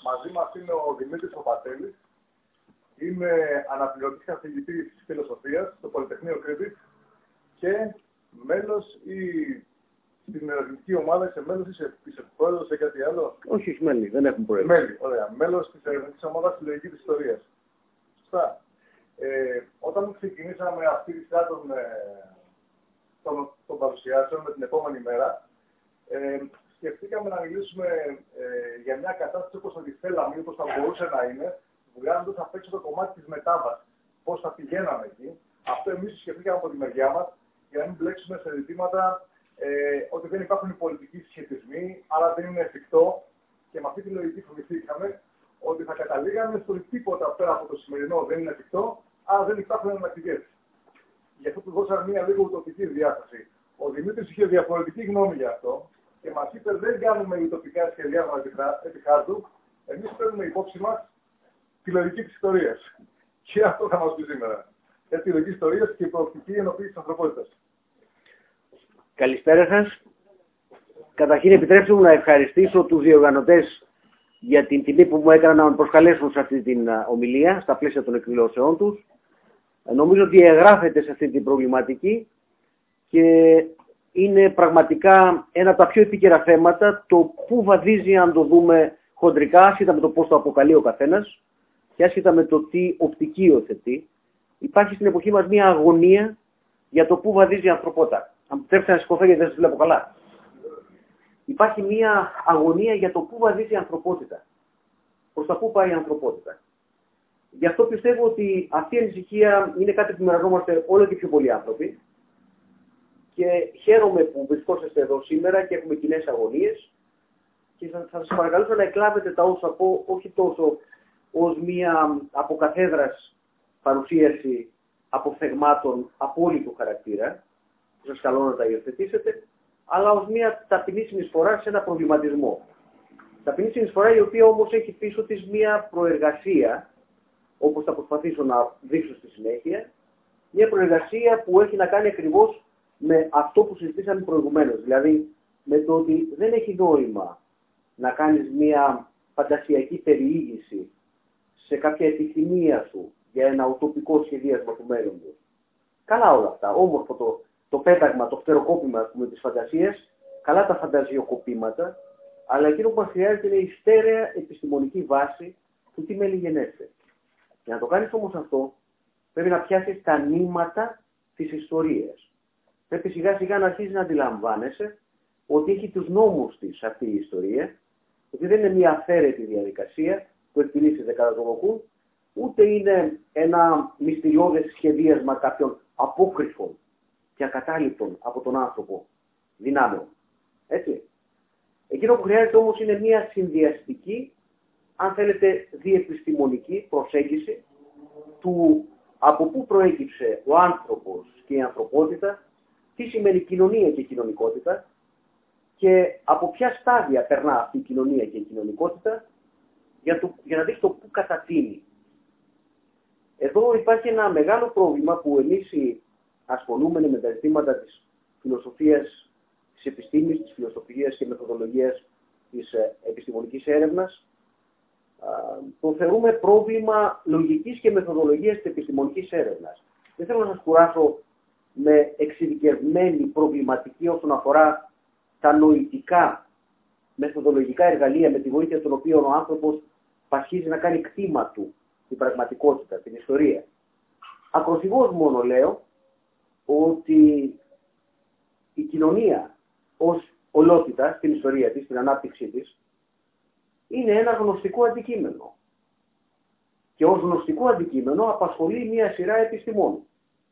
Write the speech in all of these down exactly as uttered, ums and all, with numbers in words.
μαζί μας είναι ο Δημήτρης ο Πατέλης. Είμαι αναπληρωτής καθηγητής φιλοσοφίας στο Πολυτεχνείο Κρήτης και μέλος ή στην ερευνητική ομάδα είσαι μέλος ή είσαι πρόεδρος ή κάτι άλλο. Όχι, όχι μέλη, δεν έχουμε πρόεδρο. Μέλη, ωραία. Μέλος της ερευνητικής ομάδας στη λογική της ιστορίας. Σωστά. Ε, όταν ξεκινήσαμε αυτή τη σειρά των, των, των παρουσιάσεων με την επόμενη μέρα, ε, σκεφτήκαμε να μιλήσουμε ε, για μια κατάσταση όπως θα τη θέλαμε ή όπως θα μπορούσε να είναι, βγάζοντας απ' έξω το κομμάτι της μετάβασης. Πώς θα πηγαίναμε εκεί. Αυτό εμείς σκεφτήκαμε από τη μεριά μας, για να μην μπλέξουμε σε ζητήματα ε, ότι δεν υπάρχουν πολιτικοί σχετισμοί, άρα δεν είναι εφικτό. Και με αυτή τη λογική φοβηθήκαμε ότι θα καταλήγαμε στο ότι τίποτα πέρα από το σημερινό δεν είναι εφικτό, άρα δεν υπάρχουν εναλλακτικές. Γι' αυτό του δώσαμε μια λίγο ουτοπική διάσταση. Ο Δημήτρης είχε διαφορετική γνώμη γι' αυτό και μας είπε: δεν κάνουμε ουτοπικά σχεδιάσματα επί χάρτου, εμείς παίρνουμε υπόψη μας τη λογική της ιστορίας. Και αυτό θα μας πει σήμερα. Για τη λογική της ιστορίας και η προοπτική ενοποίηση της ανθρωπότητας. Καλησπέρα σας. Καταρχήν επιτρέψτε μου να ευχαριστήσω τους διοργανωτές για την τιμή που μου έκαναν να με προσκαλέσουν σε αυτή την ομιλία, στα πλαίσια των εκδηλώσεών τους. Νομίζω ότι εγγράφεται σε αυτή την προβληματική και είναι πραγματικά ένα από τα πιο επίκαιρα θέματα, το πού βαδίζει αν το δούμε χοντρικά, άσχετα με το πώς το αποκαλεί ο καθένας και άσχετα με το τι οπτική υιοθετεί. Υπάρχει στην εποχή μας μια αγωνία για το πού βαδίζει η ανθρωπότητα. Αν επιτρέψετε να σηκωθώ γιατί δεν σας βλέπω καλά. Υπάρχει μια αγωνία για το πού βαδίζει η ανθρωπότητα. Προς τα πού πάει η ανθρωπότητα. Γι' αυτό πιστεύω ότι αυτή η ανησυχία είναι κάτι που μοιραζόμαστε όλο και πιο πολλοί άνθρωποι. Και χαίρομαι που βρισκόσαστε εδώ σήμερα και έχουμε κοινές αγωνίες. Και θα, θα σας παρακαλούσα να εκλάβετε τα όσα πω, όχι τόσο ως μια αποκαθέδρας παρουσίαση αποφθεγμάτων απόλυτου χαρακτήρα, που σας καλώ να τα υιοθετήσετε, αλλά ως μια ταπεινή συνεισφορά σε ένα προβληματισμό. Ταπεινή συνεισφορά η οποία όμως έχει πίσω της μια προεργασία, όπως θα προσπαθήσω να δείξω στη συνέχεια, μια προεργασία που έχει να κάνει ακριβώς με αυτό που συζητήσαμε προηγουμένως. Δηλαδή με το ότι δεν έχει νόημα να κάνεις μια φαντασιακή περιήγηση σε κάποια επιθυμία σου για ένα ουτοπικό σχεδίασμα του μέλλοντος. Καλά όλα αυτά, όμορφο το, το πέταγμα, το φτεροκόπημα ας πούμε, της φαντασίας, καλά τα φανταζιοκοπήματα, αλλά εκείνο που μας χρειάζεται είναι η στέρεα επιστημονική βάση του τι μελιγενέστε. Για να το κάνεις όμως αυτό, πρέπει να πιάσεις τα νήματα της ιστορίας. Πρέπει σιγά σιγά να αρχίσεις να αντιλαμβάνεσαι ότι έχει τους νόμους της αυτή η ιστορία, ότι δεν είναι μια αφαίρετη διαδικασία που εκτιλήσεται κατά τον οκούν, ούτε είναι ένα μυστηριώδες σχεδίασμα κάποιων απόκρυφων και ακατάληπτων από τον άνθρωπο δυνάμεων. Έτσι. Εκείνο που χρειάζεται όμως είναι μια συνδυαστική, αν θέλετε διεπιστημονική προσέγγιση του από πού προέκυψε ο άνθρωπος και η ανθρωπότητα, τι σημαίνει κοινωνία και κοινωνικότητα και από ποια στάδια περνά αυτή η κοινωνία και η κοινωνικότητα για, το, για να δεις το πού κατατείνει. Εδώ υπάρχει ένα μεγάλο πρόβλημα που εμείς οι ασχολούμενοι με τα ζητήματα της φιλοσοφίας, της επιστήμης, της φιλοσοφίας και μεθοδολογίας της επιστημονικής έρευνας το θεωρούμε πρόβλημα λογικής και μεθοδολογίας της επιστημονικής έρευνας. Δεν θέλω να σας κουράσω με εξειδικευμένη προβληματική όσον αφορά τα νοητικά μεθοδολογικά εργαλεία με τη βοήθεια των οποίων ο άνθρωπος πασχίζει να κάνει κτήμα του την πραγματικότητα, την ιστορία. Ακροθυγώς μόνο λέω ότι η κοινωνία ως ολότητα στην ιστορία της, στην ανάπτυξή της, είναι ένα γνωστικό αντικείμενο. Και ως γνωστικό αντικείμενο απασχολεί μία σειρά επιστημών.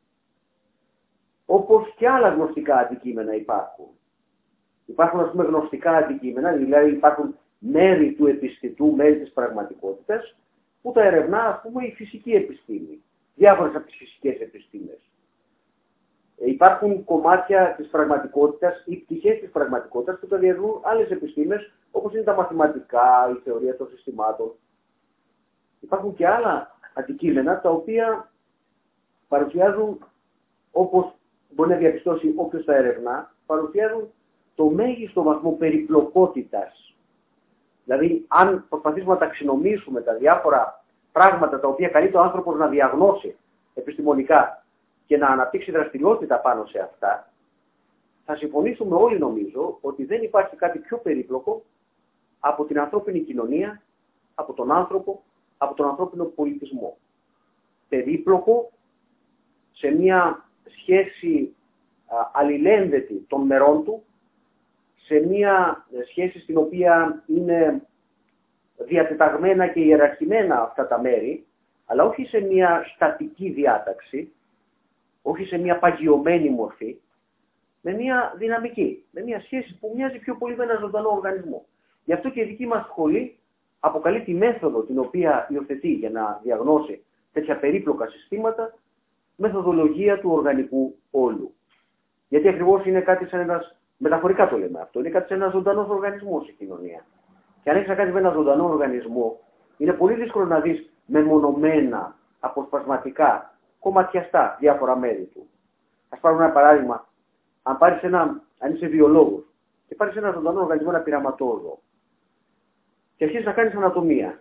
Όπως και άλλα γνωστικά αντικείμενα υπάρχουν. Υπάρχουν ας πούμε γνωστικά αντικείμενα, δηλαδή υπάρχουν μέρη του επιστητού, μέρη της πραγματικότητας, που τα ερευνά ας πούμε η φυσική επιστήμη. Διάφορες από τις φυσικές επιστήμες. Ε, υπάρχουν κομμάτια της πραγματικότητας ή πτυχές της πραγματικότητας που τα διερευνούν άλλες επιστήμες, όπως είναι τα μαθηματικά, η θεωρία των συστημάτων. Υπάρχουν και άλλα αντικείμενα τα οποία παρουσιάζουν, όπως μπορεί να διαπιστώσει όποιος τα ερευνά, παρουσιάζουν το μέγιστο βαθμό περιπλοκότητας. Δηλαδή, αν προσπαθήσουμε να ταξινομήσουμε τα διάφορα πράγματα τα οποία καλείται ο άνθρωπος να διαγνώσει επιστημονικά και να αναπτύξει δραστηριότητα πάνω σε αυτά, θα συμφωνήσουμε όλοι νομίζω ότι δεν υπάρχει κάτι πιο περίπλοκο από την ανθρώπινη κοινωνία, από τον άνθρωπο, από τον ανθρώπινο πολιτισμό. Περίπλοκο σε μια σχέση α, αλληλένδετη των μερών του, σε μια σχέση στην οποία είναι διατεταγμένα και ιεραρχημένα αυτά τα μέρη, αλλά όχι σε μια στατική διάταξη, όχι σε μια παγιωμένη μορφή, με μια δυναμική, με μια σχέση που μοιάζει πιο πολύ με ένα ζωντανό οργανισμό. Γι' αυτό και η δική μας σχολή αποκαλεί τη μέθοδο την οποία υιοθετεί για να διαγνώσει τέτοια περίπλοκα συστήματα, μεθοδολογία του οργανικού όλου. Γιατί ακριβώς είναι κάτι σαν ένας, μεταφορικά το λέμε αυτό, είναι κάτι σαν ένας ζωντανός οργανισμός η κοινωνία. Και αν έχεις να κάνεις με ένα ζωντανό οργανισμό, είναι πολύ δύσκολο να δεις μεμονωμένα, αποσπασματικά, κομματιαστά διάφορα μέρη του. Ας πάρουμε ένα παράδειγμα. Αν, πάρεις ένα, αν είσαι βιολόγος και πάρεις ένα ζωντανό οργανισμό, ένα πειραματόζωο, και αρχίσεις να κάνεις ανατομία.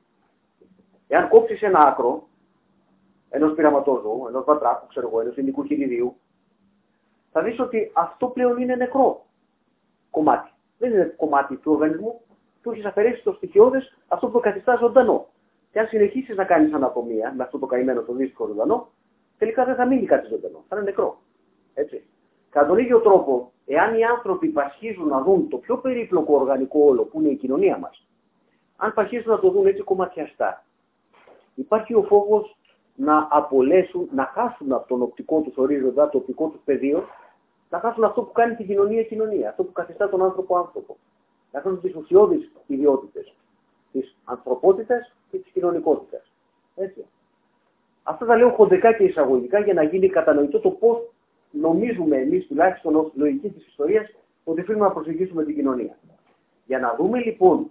Εάν κόψεις ένα άκρο ενός πειραματόζωου, ενός βατράχου, ξέρω εγώ, ενός ελληνικού χειριδίου, θα δεις ότι αυτό πλέον είναι νεκρό κομμάτι. Δεν είναι κομμάτι του οργανισμού, του έχεις αφαιρέσει το στοιχειώδες, αυτό που το καθιστά ζωντανό. Και αν συνεχίσεις να κάνεις ανατομία με αυτό το καημένο, το δύσκολο ζωντανό, τελικά δεν θα μείνει κάτι ζωντανό, θα είναι νεκρό. Έτσι. Κατά τον ίδιο τρόπο, εάν οι άνθρωποι πασχίζουν να δουν το πιο περίπλοκο οργανικό όλο που είναι η κοινωνία μας, αν πασχίζουν να το δουν έτσι κομματιαστά, υπάρχει ο φόβος να απολέσουν, να χάσουν από τον οπτικό τους ορίζοντα, το οπτικό τους πεδίο, να χάσουν αυτό που κάνει την κοινωνία κοινωνία, αυτό που καθιστά τον άνθρωπο άνθρωπο. Να χάσουν τις ουσιώδεις ιδιότητες της ανθρωπότητας και της κοινωνικότητας. Έτσι. Αυτό τα λέω χοντρικά και εισαγωγικά για να γίνει κατανοητό το πώς νομίζουμε εμείς, τουλάχιστον ως λογική της ιστορίας, ότι θέλουμε να προσεγγίσουμε την κοινωνία. Για να δούμε λοιπόν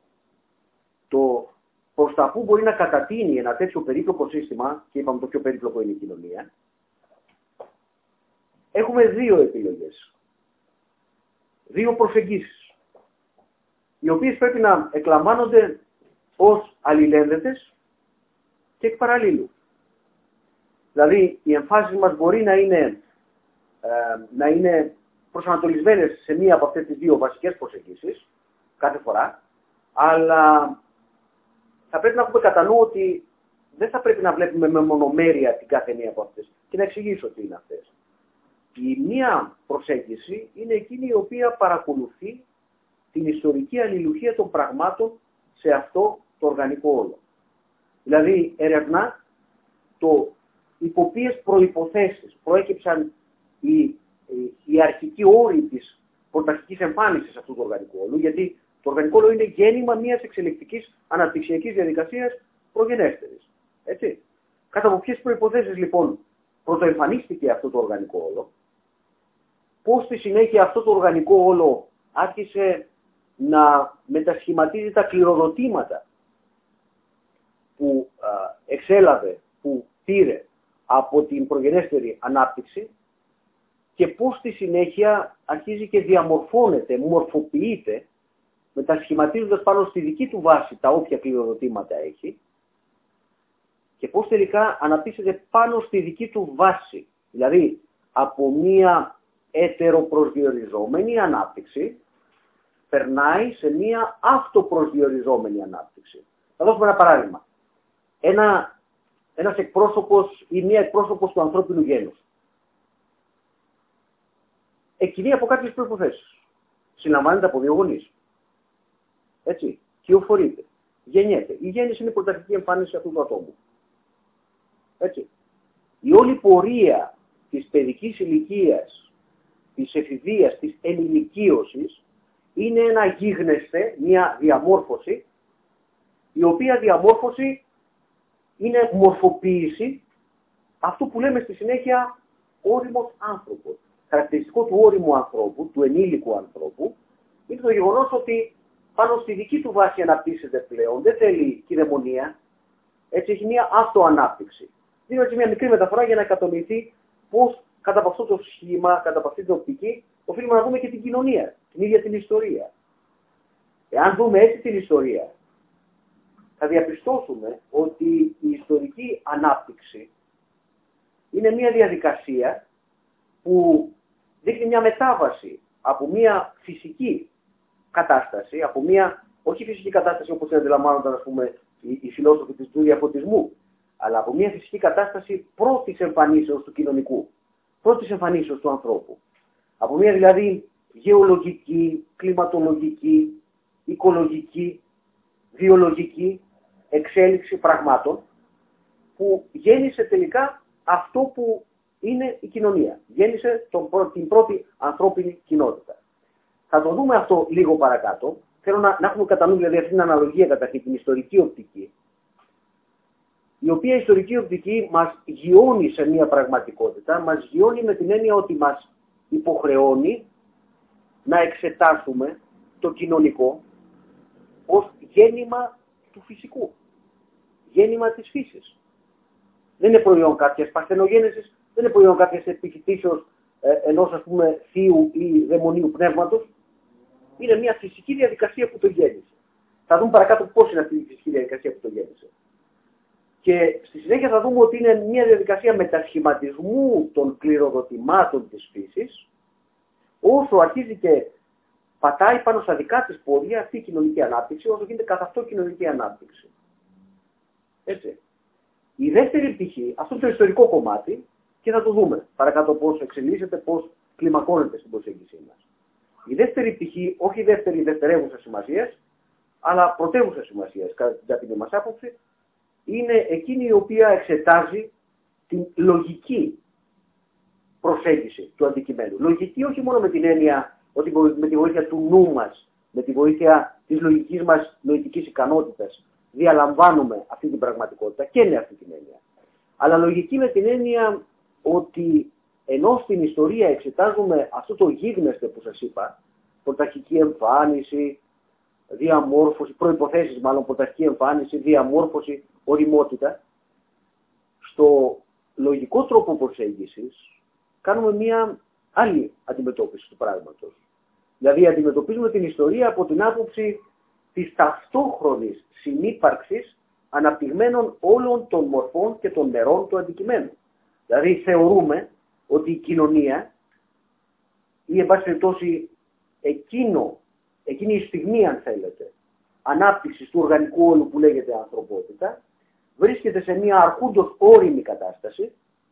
το προς τα πού μπορεί να κατατείνει ένα τέτοιο περίπλοκο σύστημα, και είπαμε το πιο περίπλοκο είναι η κοινωνία, έχουμε δύο επιλογές. Δύο προσεγγίσεις, οι οποίες πρέπει να εκλαμβάνονται ως αλληλένδετες και εκ παραλλήλου. Δηλαδή, οι εμφάσεις μας μπορεί να είναι, ε, να είναι προσανατολισμένες σε μία από αυτές τις δύο βασικές προσεγγίσεις, κάθε φορά, αλλά θα πρέπει να έχουμε κατά νου ότι δεν θα πρέπει να βλέπουμε με μονομέρεια την κάθε μία από αυτές. Και να εξηγήσω τι είναι αυτές. Η μία προσέγγιση είναι εκείνη η οποία παρακολουθεί την ιστορική αλληλουχία των πραγμάτων σε αυτό το οργανικό όλο. Δηλαδή, ερευνά το υπό ποιες προϋποθέσεις προέκυψαν οι, οι, οι αρχικοί όροι της πρωταρχικής εμφάνισης αυτού του οργανικού όλου, γιατί το οργανικό όλο είναι γέννημα μιας εξελικτικής αναπτυξιακής διαδικασίας προγενέστερης. Έτσι. Κατά από ποιες προϋποθέσεις λοιπόν πρωτοεμφανίστηκε αυτό το οργανικό όλο, πώς στη συνέχεια αυτό το οργανικό όλο άρχισε να μετασχηματίζει τα κληροδοτήματα που α, εξέλαβε, που πήρε από την προγενέστερη ανάπτυξη και πώς στη συνέχεια αρχίζει και διαμορφώνεται, μορφοποιείται, μετασχηματίζοντας πάνω στη δική του βάση τα όποια κληροδοτήματα έχει και πώς τελικά αναπτύσσεται πάνω στη δική του βάση. Δηλαδή, από μία έτεροπροσδιοριζόμενη ανάπτυξη περνάει σε μία αυτοπροσδιοριζόμενη ανάπτυξη. Θα δώσουμε ένα παράδειγμα. Ένα, ένας εκπρόσωπος ή μία εκπρόσωπος του ανθρώπινου γένους εκκινεί από κάποιες προϋποθέσεις. Συλλαμβάνεται από δύο γονείς. Έτσι. Κυοφορείται. Γεννιέται. Η γέννηση είναι η πρωταρχική εμφάνιση αυτού του ατόμου. Έτσι. Η όλη πορεία της παιδικής ηλικίας, της εφηβείας, της ενηλικίωσης είναι ένα γίγνεσθε, μια διαμόρφωση, η οποία διαμόρφωση είναι μορφοποίηση αυτού που λέμε στη συνέχεια όριμος άνθρωπος. Χαρακτηριστικό του όριμου ανθρώπου, του ενήλικου ανθρώπου, είναι το γεγονός ότι πάνω στη δική του βάση αναπτύσσεται πλέον, δεν θέλει κυδαιμονία, έτσι έχει μια αυτοανάπτυξη. Δίνω έτσι μια μικρή μεταφορά για να κατανοηθεί πώς κατά από αυτό το σχήμα, κατά από αυτή την οπτική, οφείλουμε να δούμε και την κοινωνία, την ίδια την ιστορία. Εάν δούμε έτσι την ιστορία, θα διαπιστώσουμε ότι η ιστορική ανάπτυξη είναι μια διαδικασία που δείχνει μια μετάβαση από μια φυσική κατάσταση, από μια, όχι φυσική κατάσταση όπως την αντιλαμβάνονταν, ας πούμε, οι, οι φιλόσοφοι του διαφωτισμού, αλλά από μια φυσική κατάσταση πρώτης εμφανίσεως του κοινωνικού, πρώτης εμφανίσεως του ανθρώπου. Από μια δηλαδή γεωλογική, κλιματολογική, οικολογική, βιολογική εξέλιξη πραγμάτων που γέννησε τελικά αυτό που είναι η κοινωνία. Γέννησε τον, την πρώτη ανθρώπινη κοινότητα. Θα το δούμε αυτό λίγο παρακάτω. Θέλω να, να έχουμε κατά νου δηλαδή αυτήν την αναλογία καταρχήν, την ιστορική οπτική, η οποία ιστορική οπτική μας γιώνει σε μια πραγματικότητα, μας γιώνει με την έννοια ότι μας υποχρεώνει να εξετάσουμε το κοινωνικό ως γέννημα του φυσικού, γέννημα της φύσης. Δεν είναι προϊόν κάποιας παρθενογένεσης, δεν είναι προϊόν κάποιας επιφυτήσεως ε, ενός ας πούμε θείου ή δαιμονίου πνεύματος. Είναι μια φυσική διαδικασία που το γέννησε. Θα δούμε παρακάτω πώς είναι αυτή η φυσική διαδικασία που το γέννησε. Και στη συνέχεια θα δούμε ότι είναι μια διαδικασία μετασχηματισμού των κληροδοτημάτων της φύσης, όσο αρχίζει και πατάει πάνω στα δικά της πόδια αυτή η κοινωνική ανάπτυξη, όσο γίνεται καθ' αυτό κοινωνική ανάπτυξη. Έτσι. Η δεύτερη πτυχή, αυτό είναι το ιστορικό κομμάτι, και θα το δούμε παρακάτω πώς εξελίσσεται, πώς κλιμακώνεται στην προσέγγιση μας. Η δεύτερη πτυχή, όχι η δεύτερη δευτερεύουσα σημασία, αλλά πρωτεύουσα σημασία κατά την ταπεινή μας άποψη, είναι εκείνη η οποία εξετάζει την λογική προσέγγιση του αντικειμένου. Λογική όχι μόνο με την έννοια ότι με τη βοήθεια του νου μας, με τη βοήθεια της λογικής μας νοητικής ικανότητας διαλαμβάνουμε αυτή την πραγματικότητα και με αυτή την έννοια. Αλλά λογική με την έννοια ότι ενώ στην ιστορία εξετάζουμε αυτό το γίγνεσθε που σας είπα, πρωταρχική εμφάνιση, διαμόρφωση, προϋποθέσεις μάλλον, πρωταρχική εμφάνιση, διαμόρφωση, οριμότητα, στο λογικό τρόπο προσέγγισης κάνουμε μια άλλη αντιμετώπιση του πράγματος. Δηλαδή αντιμετωπίζουμε την ιστορία από την άποψη της ταυτόχρονης συνύπαρξης αναπτυγμένων όλων των μορφών και των μερών του αντικειμένου. Δηλαδή θεωρούμε ότι η κοινωνία ή εν πάση περιπτώσει εκείνο, εκείνη η στιγμή αν θέλετε ανάπτυξης του οργανικού όλου που λέγεται ανθρωπότητα βρίσκεται σε μια αρχούντος όριμη κατάσταση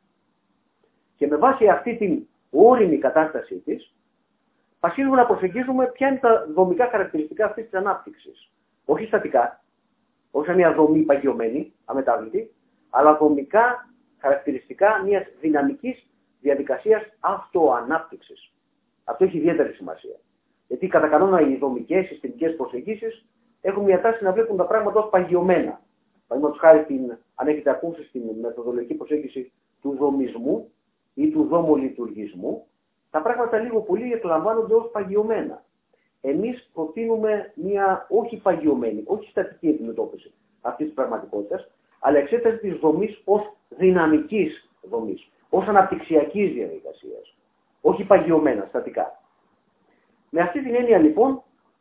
και με βάση αυτή την όριμη κατάστασή της αρχίζουμε να προσεγγίζουμε ποια είναι τα δομικά χαρακτηριστικά αυτής της ανάπτυξης. Όχι στατικά, όχι σαν μια δομή παγιωμένη, αμετάβλητη, αλλά δομικά χαρακτηριστικά μιας δυναμικής διαδικασίας αυτοανάπτυξης. Αυτό έχει ιδιαίτερη σημασία. Γιατί κατά κανόνα οι δομικές, συστημικές προσεγγίσεις έχουν μια τάση να βλέπουν τα πράγματα ως παγιωμένα. Παραδείγματος χάρη, την, αν έχετε ακούσει στην μεθοδολογική προσέγγιση του δομισμού ή του δομολειτουργισμού, τα πράγματα λίγο πολύ εκλαμβάνονται ως παγιωμένα. Εμείς προτείνουμε μια όχι παγιωμένη, όχι στατική αντιμετώπιση αυτής της πραγματικότητας, αλλά εξέταση της δομής ως δυναμικής δομής, ως αναπτυξιακής διαδικασίας, όχι παγιωμένα, στατικά. Με αυτή την έννοια λοιπόν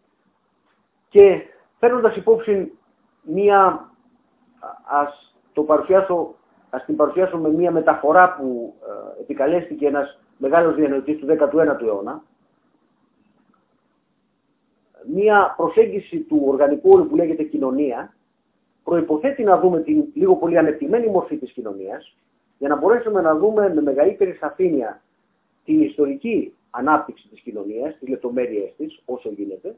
και παίρνοντας υπόψη μία, ας, το παρουσιάσω, ας την παρουσιάσω με μία μεταφορά που ε, επικαλέστηκε ένας μεγάλος διανοητής του δέκατου ένατου αιώνα, μία προσέγγιση του οργανικού όρου που λέγεται κοινωνία, προϋποθέτει να δούμε την λίγο πολύ ανεπτυγμένη μορφή της κοινωνίας, για να μπορέσουμε να δούμε με μεγαλύτερη σαφήνεια την ιστορική ανάπτυξη της κοινωνίας, τις λεπτομέρειες της, όσο γίνεται,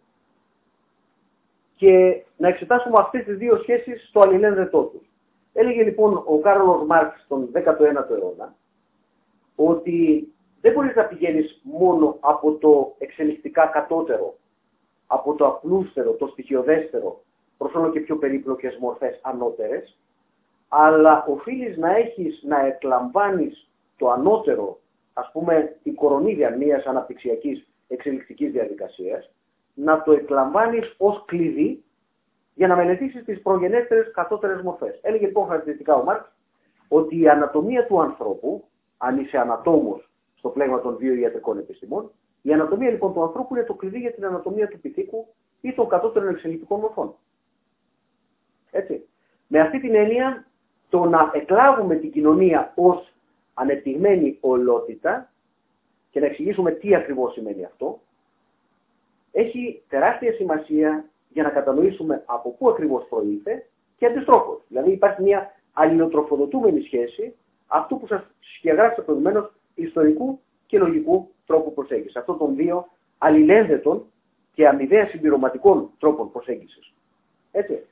και να εξετάσουμε αυτές τις δύο σχέσεις στο αλληλένδετό τους. Έλεγε λοιπόν ο Κάρολος Μάρξ τον δέκατο ένατο αιώνα, ότι δεν μπορείς να πηγαίνεις μόνο από το εξελικτικά κατώτερο, από το απλούστερο, το στοιχειοδέστερο, προς όλο και πιο περίπλοκες μορφές ανώτερες, αλλά οφείλεις να έχεις, να εκλαμβάνεις το ανώτερο, ας πούμε, η κορονίδια μιας αναπτυξιακής εξελικτικής διαδικασίας, να το εκλαμβάνεις ως κλειδί για να μελετήσεις τις προγενέστερες κατώτερες μορφές. Έλεγε λοιπόν χαρακτηριστικά ο Μάρξ ότι η ανατομία του ανθρώπου, αν είσαι ανατόμος στο πλέγμα των βιοιατρικών επιστημών, η ανατομία λοιπόν του ανθρώπου είναι το κλειδί για την ανατομία του πυθίκου ή των κατώτερων εξελικτικών μορφών. Έτσι. Με αυτή την έννοια, το να εκλάβουμε την κοινωνία ως ανεπτυγμένη ολότητα και να εξηγήσουμε τι ακριβώς σημαίνει αυτό, έχει τεράστια σημασία για να κατανοήσουμε από πού ακριβώς προήλθε και αντιστρόφως. Δηλαδή υπάρχει μια αλληλοτροφοδοτούμενη σχέση αυτού που σας σκιαγράφησα προηγουμένως ιστορικού και λογικού τρόπου προσέγγισης. Αυτών των δύο αλληλένδετων και αμοιβαία συμπληρωματικών τρόπων προσέγγισης. Έτσι.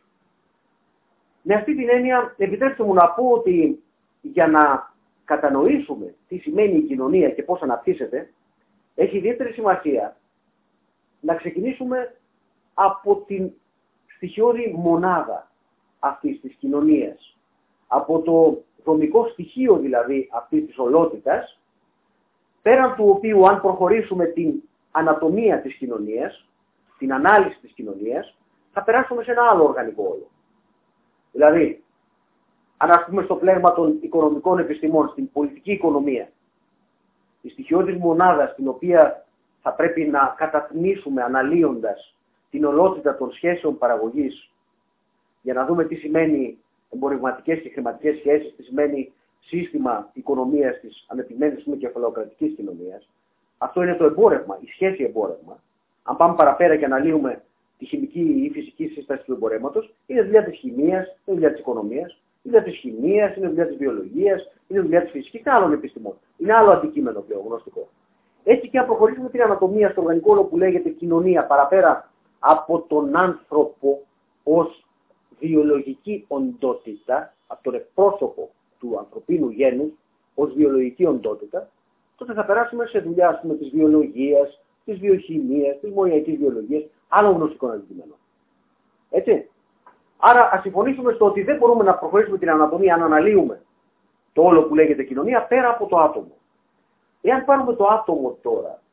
Με αυτή την έννοια, επιτρέψτε μου να πω ότι για να κατανοήσουμε τι σημαίνει η κοινωνία και πώς αναπτύσσεται, έχει ιδιαίτερη σημασία να ξεκινήσουμε από την στοιχειώδη μονάδα αυτής της κοινωνίας. Από το δομικό στοιχείο δηλαδή αυτής της ολότητας, πέραν του οποίου αν προχωρήσουμε την ανατομία της κοινωνίας, την ανάλυση της κοινωνίας, θα περάσουμε σε ένα άλλο οργανικό όλο. Δηλαδή, αν ας πούμε στο πλέγμα των οικονομικών επιστημών, στην πολιτική οικονομία, η στοιχειώδης μονάδα στην οποία θα πρέπει να καταθμίσουμε αναλύοντας την ολότητα των σχέσεων παραγωγής για να δούμε τι σημαίνει εμπορευματικές και χρηματικές σχέσεις, τι σημαίνει σύστημα οικονομίας της ανεπτυγμένης και κεφαλαιοκρατικής κοινωνίας. Αυτό είναι το εμπόρευμα, η σχέση εμπόρευμα. Αν πάμε παραπέρα και αναλύουμε τη χημική ή φυσική σύσταση του εμπορεύματος, είναι δουλειά της χημίας, είναι δουλειά της οικονομίας, είναι δουλειά της χημίας, είναι δουλειά της βιολογίας, είναι δουλειά της φυσικής και άλλων επιστημών. Είναι άλλο αντικείμενο πλέον γνωστικό. Έτσι και αν προχωρήσουμε την ανατομία στο οργανικό όλο που λέγεται κοινωνία παραπέρα από τον άνθρωπο ως βιολογική οντότητα, από τον εκπρόσωπο του ανθρωπίνου γένους ως βιολογική οντότητα, τότε θα περάσουμε σε δουλειά ας πούμε, της βιολογίας, της βιοχημίας, της μοριακής βιολογίας, άλλων γνωστικών αντικειμένων. Έτσι. Άρα ας συμφωνήσουμε στο ότι δεν μπορούμε να προχωρήσουμε την ανατομία αν αναλύουμε το όλο που λέγεται κοινωνία πέρα από το άτομο. Εάν πάρουμε το άτομο τώρα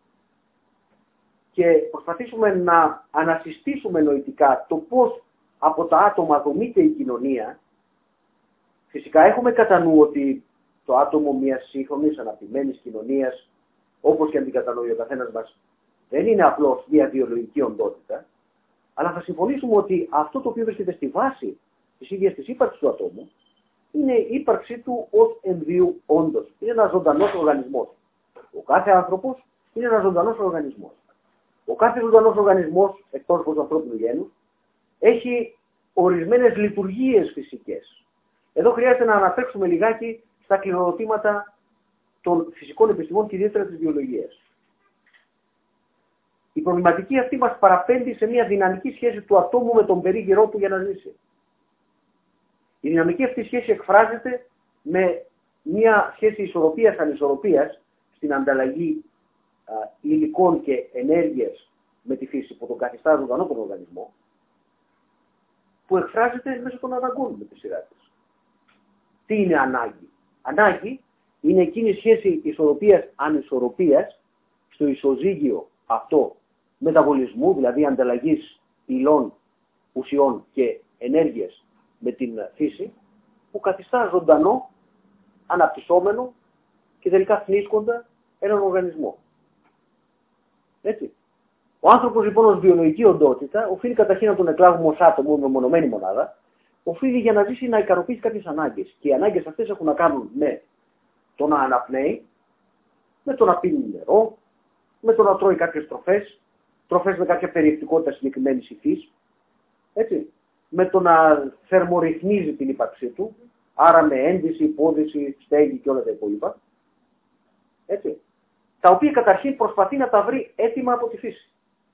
και προσπαθήσουμε να ανασυστήσουμε νοητικά το πώς από τα άτομα δομείται η κοινωνία, φυσικά έχουμε κατά νου ότι το άτομο μιας σύγχρονης αναπτυγμένης κοινωνίας, όπως και αν την κατανοεί ο καθένας μας, δεν είναι απλώς μια βιολογική οντότητα, αλλά θα συμφωνήσουμε ότι αυτό το οποίο βρίσκεται στη βάση της ίδιας της ύπαρξης του ατόμου είναι η ύπαρξή του ως εμβίου όντως. Είναι ένας ζωντανός οργανισμός. Ο κάθε άνθρωπος είναι ένας ζωντανός οργανισμός. Ο κάθε ζωντανός οργανισμός, εκτός του ανθρώπινου γένους, έχει ορισμένες λειτουργίες φυσικές. Εδώ χρειάζεται να αναπτύξουμε λιγάκι στα κληροδοτήματα των φυσικών επιστημών και ιδιαίτερα της βιολογίας. Η προβληματική αυτή μας παραπέμπει σε μια δυναμική σχέση του ατόμου με τον περίγυρό του για να ζήσει. Η δυναμική αυτή σχέση εκφράζεται με μια σχέση ισορροπίας-ανισορροπίας στην ανταλλαγή α, υλικών και ενέργειας με τη φύση που τον καθιστά ζωντανό τον οργανισμό, που εκφράζεται μέσω των αναγκών με τη σειρά της. Τι είναι ανάγκη? Ανάγκη είναι εκείνη η σχέση ισορροπίας-ανισορροπίας στο ισοζύγιο αυτό μεταβολισμού, δηλαδή ανταλλαγής υλών, ουσιών και ενέργειας με την φύση, που καθιστά ζωντανό, αναπτυσσόμενο και τελικά θνίσκοντα έναν οργανισμό. Έτσι. Ο άνθρωπος λοιπόν ως βιολογική οντότητα οφείλει καταρχήν να τον εκλάβουμε ως άτομο με μονομένη μονάδα, οφείλει για να ζήσει να ικανοποιήσει κάποιες ανάγκες. Και οι ανάγκες αυτές έχουν να κάνουν με το να αναπνέει, με το να πίνει νερό, με το να τρώει κάποιες τροφές, τροφές με κάποια περιεκτικότητα συγκεκριμένης υφής, έτσι, με το να θερμορυθμίζει την ύπαρξή του, άρα με έντυση, υπόδυση, στέγη και όλα τα υπόλοιπα, έτσι, τα οποία καταρχήν προσπαθεί να τα βρει έτοιμα από τη φύση.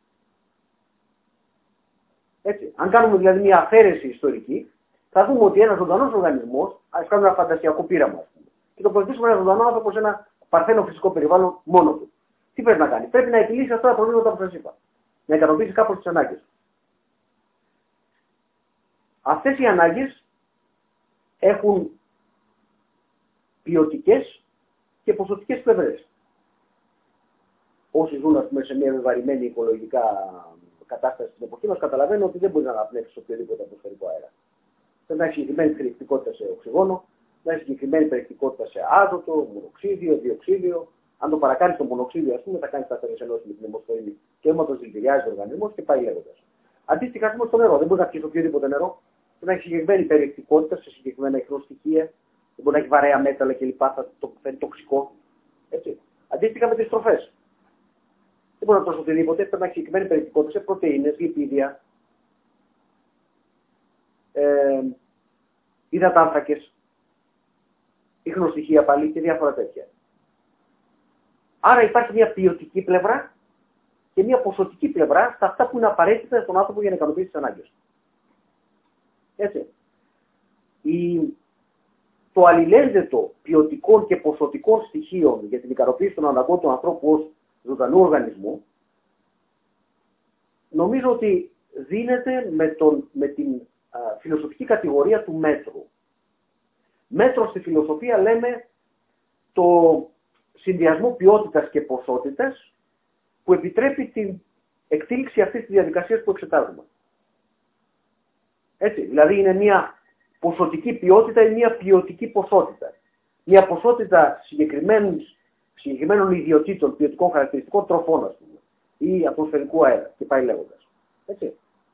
Έτσι. Αν κάνουμε δηλαδή μια αφαίρεση ιστορική, θα δούμε ότι ένας ζωντανός οργανισμός, ας κάνουμε ένα φαντασιακό πείραμα, ας πούμε, και το προσθέσουμε ένα ζωντανό άνθρωπο σε ένα παρθένο φυσικό περιβάλλον μόνο του. Τι πρέπει να κάνει? Πρέπει να επιλύσει αυτά τα προβλήματα που σας είπα. Να ικανοποιήσει κάπως τις ανάγκες. Αυτές οι ανάγκες έχουν ποιοτικές και ποσοτικές πλευρές. Όσοι ζουν, ας πούμε, σε μια βεβαρημένη οικολογικά κατάσταση στην εποχή μας, καταλαβαίνουν ότι δεν μπορεί να αναπνεύσει οποιοδήποτε ατμοσφαιρικό αέρα. Πρέπει να έχει συγκεκριμένη περιεκτικότητα σε οξυγόνο, να έχει συγκεκριμένη περιεκτικότητα σε άζωτο, μονοξίδιο, διοξίδιο. Αν το παρακάνει το μονοξίδιο, ας πούμε, θα κάνει σταθερές ενώσεις με την αιμοσφαιρίνη και αίματος δηλητηριάζει ο οργανισμός και πάει λέγοντας. Αντίστοιχα, πούμε στο νερό. Δεν μπορεί να πιει οποιοδήποτε νερό. Μπορεί να έχει συγκεκριμένη περιεκτικότητα σε συγκεκριμένα ίχροστοιχεία. Δεν μπορεί να έχει βαρέα μέταλλα κλπ. Θα το φέρει τοξικό. Έτσι. Αντίστοιχα με τις τροφές. Δεν μπορεί να τρώσει οτιδήποτε. Πρέπει να έχει συγκεκριμένη περιεκτικότητα σε πρωτεΐνες, λιπίδια, ε, υδατάνθρακες, ίχροστοιχεία πάλι και διάφορα τέτοια. Άρα υπάρχει μια ποιοτική πλευρά και μια ποσοτική πλευρά στα αυτά που είναι απαραίτητα στον άνθρωπο για να ικανοποιήσει τις ανάγκες. Έτσι. Η... Το αλληλένδετο ποιοτικών και ποσοτικών στοιχείων για την ικανοποίηση των αναγκών του ανθρώπου ως ζωντανού οργανισμού, νομίζω ότι δίνεται με, τον, με την α, φιλοσοφική κατηγορία του μέτρου. Μέτρο στη φιλοσοφία λέμε το συνδυασμό ποιότητας και ποσότητας που επιτρέπει την εκτήληξη αυτής της διαδικασίας που εξετάζουμε. Έτσι, δηλαδή είναι μια ποσοτική ποιότητα ή μια ποιοτική ποσότητα. Μια ποσότητα συγκεκριμένων ιδιωτήτων, ποιοτικών χαρακτηριστικών τροφών, ας πούμε, ή ατμοσφαιρικού αέρα και πάει λέγοντας. Έτσι.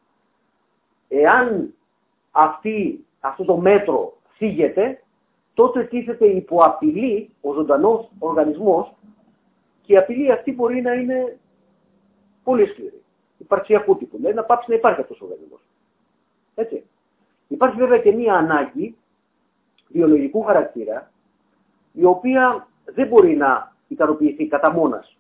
Εάν αυτή, αυτό το μέτρο θίγεται, τότε τίθεται υπό απειλή ο ζωντανός οργανισμός και η απειλή αυτή μπορεί να είναι πολύ σκληρή. Υπαρξιακού τύπου, δηλαδή να πάψει να υπάρχει αυτός ο οργανισμός. Έτσι. Υπάρχει βέβαια και μία ανάγκη βιολογικού χαρακτήρα, η οποία δεν μπορεί να ικανοποιηθεί κατά μόνας.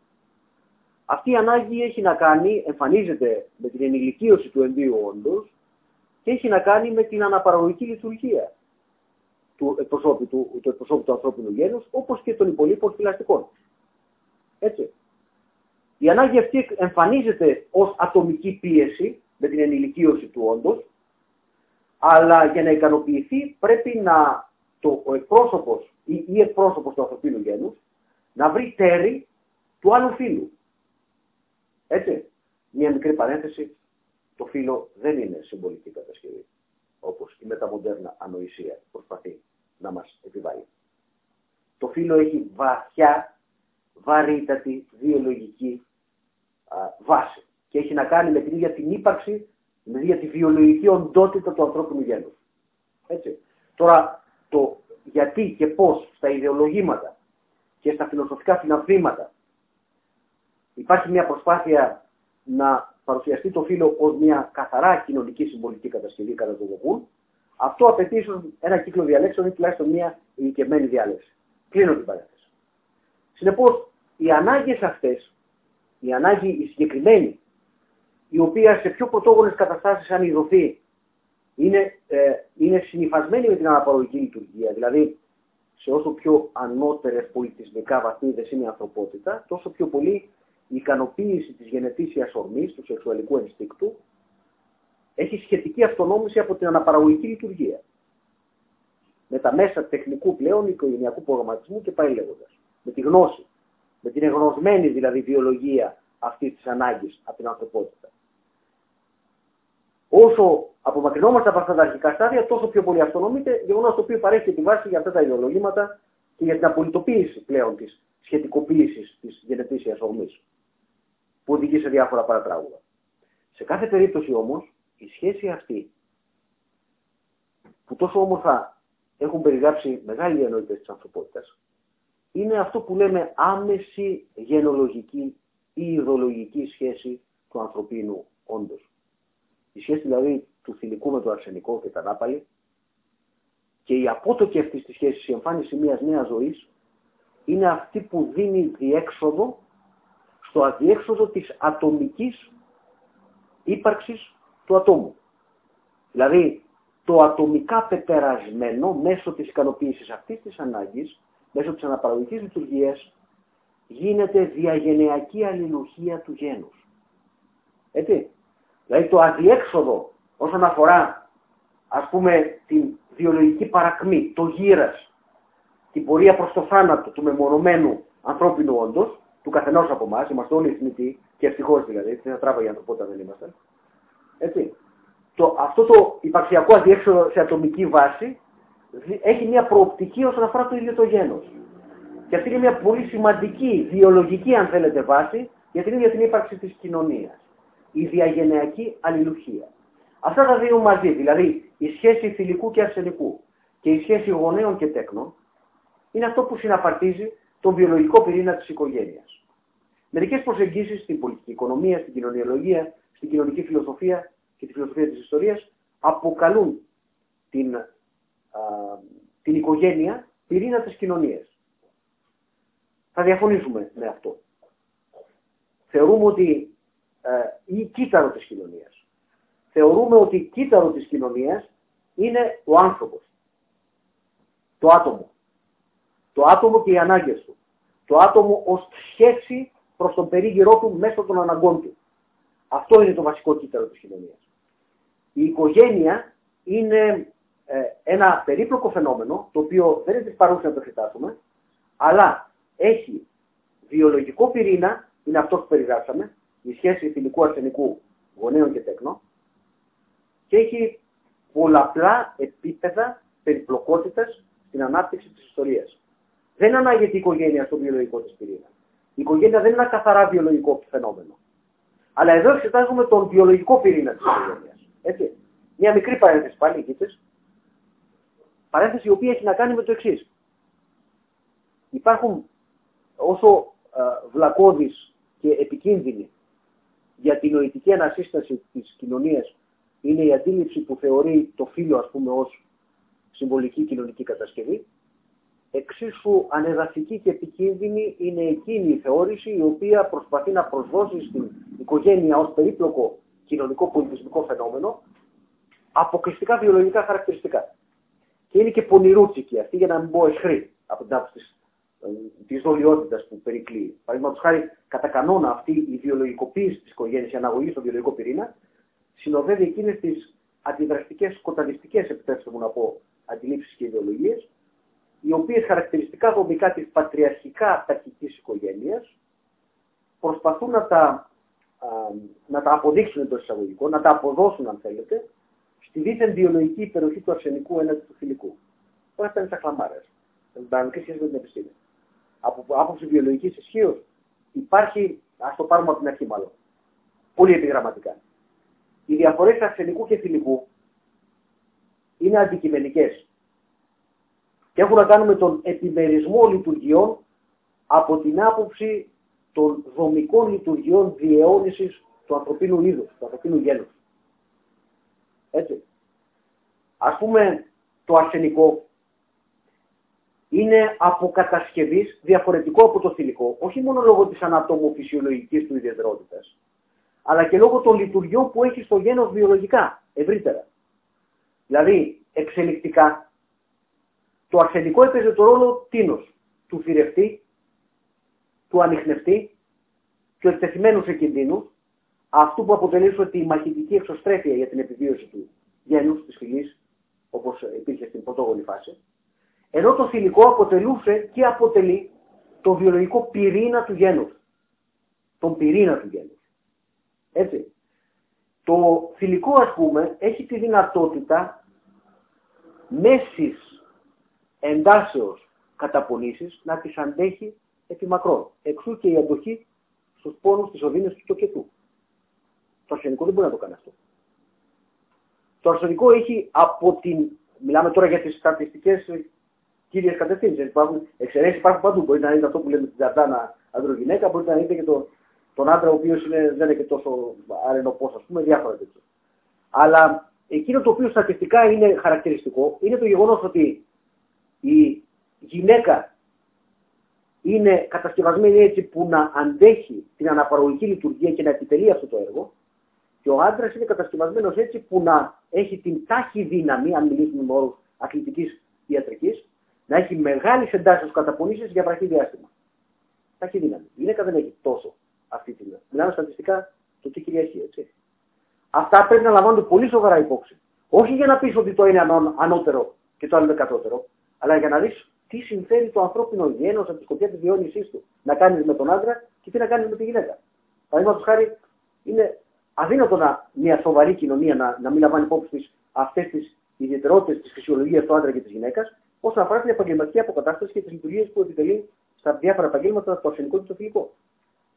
Αυτή η ανάγκη έχει να κάνει, εμφανίζεται με την ενηλικίωση του εμβίου όντως και έχει να κάνει με την αναπαραγωγική λειτουργία του εκπροσώπου του, του, εκπροσώπου του ανθρώπινου γένους, όπως και των υπολείπων θηλαστικών. Έτσι. Η ανάγκη αυτή εμφανίζεται ως ατομική πίεση με την ενηλικίωση του όντως, αλλά για να ικανοποιηθεί πρέπει να το, ο εκπρόσωπος ή η εκπρόσωπος του ανθρωπίνου γένους να βρει τέρη του άλλου φύλου. Έτσι. Μια μικρή παρένθεση, το φύλο δεν είναι συμβολική κατασκευή, όπως η μεταμοντέρνα ανοησία προσπαθεί να μας επιβάλλει. Το φύλο έχει βαθιά, βαρύτατη, βιολογική α, βάση και έχει να κάνει με την ίδια την ύπαρξη, με την ίδια τη βιολογική οντότητα του ανθρώπινου γένους. Έτσι. Τώρα, το γιατί και πώς στα ιδεολογήματα και στα φιλοσοφικά συναυθήματα υπάρχει μια προσπάθεια να παρουσιαστεί το φύλο ως μια καθαρά κοινωνική συμβολική κατασκευή κατά τον Γογούν, αυτό απαιτεί ίσως ένα κύκλο διαλέξεων ή τουλάχιστον μια ειδικευμένη διάλεξη. Κλείνω την παρένθεση. Συνεπώς, οι ανάγκες αυτές, η ανάγκη η συγκεκριμένη, η οποία σε πιο πρωτόγονες καταστάσεις αν ειδωθεί, είναι, ε, είναι συνυφασμένη με την αναπαραγωγική λειτουργία, δηλαδή σε όσο πιο ανώτερες πολιτισμικά βαθμίδες είναι η ανθρωπότητα, τόσο πιο πολύ η ικανοποίηση της γενετήσιας ορμής, του σεξουαλικού ενστίκτου, έχει σχετική αυτονόμηση από την αναπαραγωγική λειτουργία. Με τα μέσα τεχνικού πλέον, οικογενειακού προγραμματισμού και πάει λέγοντας. Με τη γνώση, με την εγνωσμένη δηλαδή βιολογία αυτής της ανάγκης από την ανθρωπότητα. Όσο απομακρυνόμαστε από αυτά τα αρχικά στάδια, τόσο πιο πολύ αυτονομείται, γεγονός το οποίο παρέχει τη βάση για αυτά τα ιδεολογήματα και για την απολυτοποίηση πλέον της σχετικοποίησης της γενετήσιας ορμής, που οδηγεί σε διάφορα παρατράγουδα. Σε κάθε περίπτωση όμως, η σχέση αυτή, που τόσο όμορφα έχουν περιγράψει μεγάλοι διανοητές της ανθρωπότητας, είναι αυτό που λέμε άμεση γενολογική ή ιδεολογική σχέση του ανθρωπίνου όντως. Η σχέση δηλαδή του θηλυκού με το αρσενικό και τα νάπαλη και η απότοκη αυτής της σχέσης, η εμφάνιση μιας νέας ζωής, είναι αυτή που δίνει διέξοδο στο αδιέξοδο της ατομικής ύπαρξης του ατόμου. Δηλαδή, το ατομικά πεπερασμένο μέσω της ικανοποίησης αυτής της ανάγκης, μέσω της αναπαραγωγικής λειτουργίας, γίνεται διαγενειακή αλληλουχία του γένους. Έτσι. Δηλαδή, το αδιέξοδο όσον αφορά, ας πούμε, την βιολογική παρακμή, το γύρας, την πορεία προς το θάνατο του μεμονωμένου ανθρώπινου όντως, του καθενός από εμάς, είμαστε όλοι θνητοί και ευτυχώς δηλαδή, δεν θα τράβαγε η ανθρωπότητα δεν είμαστε. Έτσι. Το, αυτό το υπαρξιακό αδιέξοδο σε ατομική βάση έχει μια προοπτική όσον αφορά το ίδιο το γένος. Και αυτή είναι μια πολύ σημαντική, βιολογική αν θέλετε βάση για την ίδια την ύπαρξη της κοινωνίας. η διαγενειακή αλληλουχία. Αυτά τα δύο μαζί, δηλαδή η σχέση θηλυκού και αρσενικού και η σχέση γονέων και τέκνων, είναι αυτό που συναπαρτίζει τον βιολογικό πυρήνα της οικογένειας. Μερικές προσεγγίσεις στην πολιτική οικονομία, στην κοινωνιολογία, στην κοινωνική φιλοσοφία και τη φιλοσοφία της ιστορίας αποκαλούν την, α, την οικογένεια πυρήνα της κοινωνίας. Θα διαφωνήσουμε με αυτό. Θεωρούμε ότι ε, ή κύτταρο της κοινωνίας. Θεωρούμε ότι κύτταρο της κοινωνίας είναι ο άνθρωπος. Το άτομο. Το άτομο και οι ανάγκες του. Το άτομο ως σχέση προς τον περίγυρό του μέσω των αναγκών του. Αυτό είναι το βασικό κύτταρο της κοινωνίας. Η οικογένεια είναι ε, ένα περίπλοκο φαινόμενο, το οποίο δεν είναι της παρούσης να το εξετάσουμε, αλλά έχει βιολογικό πυρήνα, είναι αυτό που περιγράψαμε, η σχέση θηλυκού αρσενικού γονέων και τέκνων, και έχει πολλαπλά επίπεδα περιπλοκότητας στην ανάπτυξη της ιστορίας. Δεν ανάγεται η οικογένεια στο βιολογικό της πυρήνα. Η οικογένεια δεν είναι ένα καθαρά βιολογικό φαινόμενο. Αλλά εδώ εξετάζουμε τον βιολογικό πυρήνα της οικογένειας. Έτσι. Μια μικρή παρένθεση πάλι, κοίτες. Παρένθεση η οποία έχει να κάνει με το εξής. Υπάρχουν όσο ε, βλακώδεις και επικίνδυνοι για την νοητική ανασύσταση της κοινωνίας είναι η αντίληψη που θεωρεί το φύλο, ας πούμε, ως συμβολική κοινωνική κατασκευή, εξίσου ανεδαφική και επικίνδυνη είναι εκείνη η θεώρηση η οποία προσπαθεί να προσδώσει στην οικογένεια ως περίπλοκο κοινωνικό πολιτισμικό φαινόμενο αποκλειστικά βιολογικά χαρακτηριστικά. Και είναι και πονηρούτσικη αυτή, για να μην πω εχθρή από την άποψη της, της δολιότητας που περικλείει. Παραδείγματος χάρη, κατά κανόνα αυτή η βιολογικοποίηση της οικογένειας, η αναγωγή στον βιολογικό πυρήνα, συνοδεύει εκείνες τις αντιδραστικές, σκοταδιστικές, επιτρέψτε μου να πω, αντιλήψεις και ιδεολογίες, οι οποίες χαρακτηριστικά δομικά της πατριαρχικά ταχικής οικογένειας προσπαθούν να τα, α, να τα αποδείξουν εντός εισαγωγικών, να τα αποδώσουν αν θέλετε, στη δίθεν βιολογική υπεροχή του αρσενικού έναντι του θηλυκού. Τώρα αυτά είναι τα χλαμάρες. Δεν παραμικρή σχέση με την επιστήμη. Από άποψη βιολογικής ισχύως υπάρχει, ας το πάρουμε από την αρχή μάλλον, πολύ επιγραμματικά. Οι διαφορές αρσενικού και θηλυκού είναι αντικειμενικές και έχουν να κάνουν με τον επιμερισμό λειτουργιών από την άποψη των δομικών λειτουργιών διαιώνισης του ανθρωπίνου είδους, του ανθρωπίνου γένους. Έτσι. Ας πούμε, το αρσενικό είναι αποκατασκευής διαφορετικό από το θηλυκό, όχι μόνο λόγω της ανατομοφυσιολογικής του ιδιαιτερότητας, αλλά και λόγω των λειτουργιών που έχει στο γένος βιολογικά, ευρύτερα. Δηλαδή, εξελικτικά, το αρσενικό έπαιζε το ρόλο τίνος, του θηρευτή, του ανιχνευτή, του εκτεθειμένου σε κινδύνους, αυτού που αποτελούσε τη μαχητική εξωστρέφεια για την επιβίωση του γένους, της φυλής, όπως υπήρχε στην πρωτόγονη φάση, ενώ το θηλυκό αποτελούσε και αποτελεί το βιολογικό πυρήνα του γένους. Τον πυρήνα του γένους. Έτσι. Το θηλυκό, ας πούμε, έχει τη δυνατότητα μέσης εντάσεως καταπονήσεις να τις αντέχει επί μακρόν. Εξού και η αντοχή στους πόνους, στις οδύνες του τοκετού. Το αρσενικό δεν μπορεί να το κάνει αυτό. Το αρσενικό έχει από την... Μιλάμε τώρα για τις στατιστικές κύριες κατευθύνσεις. Υπάρχουν εξαιρέσεις, υπάρχουν παντού. Μπορεί να είναι αυτό που λέμε την Τζαρντάνα ανδρογυναίκα, μπορεί να είναι και το, τον άντρα ο οποίος είναι, δεν είναι και τόσο αρενοπός, ας πούμε, διάφορα τέτοια. Αλλά εκείνο το οποίο στατιστικά είναι χαρακτηριστικό είναι το γεγονός ότι η γυναίκα είναι κατασκευασμένη έτσι που να αντέχει την αναπαραγωγική λειτουργία και να επιτελεί αυτό το έργο, και ο άντρας είναι κατασκευασμένος έτσι που να έχει την τάχη δύναμη, αν μιλήσουμε με όρους αθλητικής ιατρικής, να έχει μεγάλες εντάσεις καταπονήσεις για βραχύ διάστημα. Τάχη δύναμη. Η γυναίκα δεν έχει τόσο αυτή τη δύναμη. Μιλάμε στατιστικά το τι κυριαρχεί, έτσι. Αυτά πρέπει να λαμβάνονται πολύ σοβαρά υπόψη. Όχι για να πεις ότι το είναι ανώτερο και το άλλο είναι κατώτερο, αλλά για να δεις τι συμφέρει το ανθρώπινο γένος από τη σκοπιά της διόνυσής του να κάνεις με τον άντρα και τι να κάνεις με τη γυναίκα. Παραδείγματος χάρη, είναι αδύνατο να μια σοβαρή κοινωνία να, να μην λαμβάνει υπόψη της αυτές τις ιδιαιτερότητες της φυσιολογίας του άντρα και της γυναίκας, όσον αφορά την επαγγελματική αποκατάσταση και τις λειτουργίες που επιτελεί στα διάφορα επαγγέλματα το αρσενικό και το θηλυκό.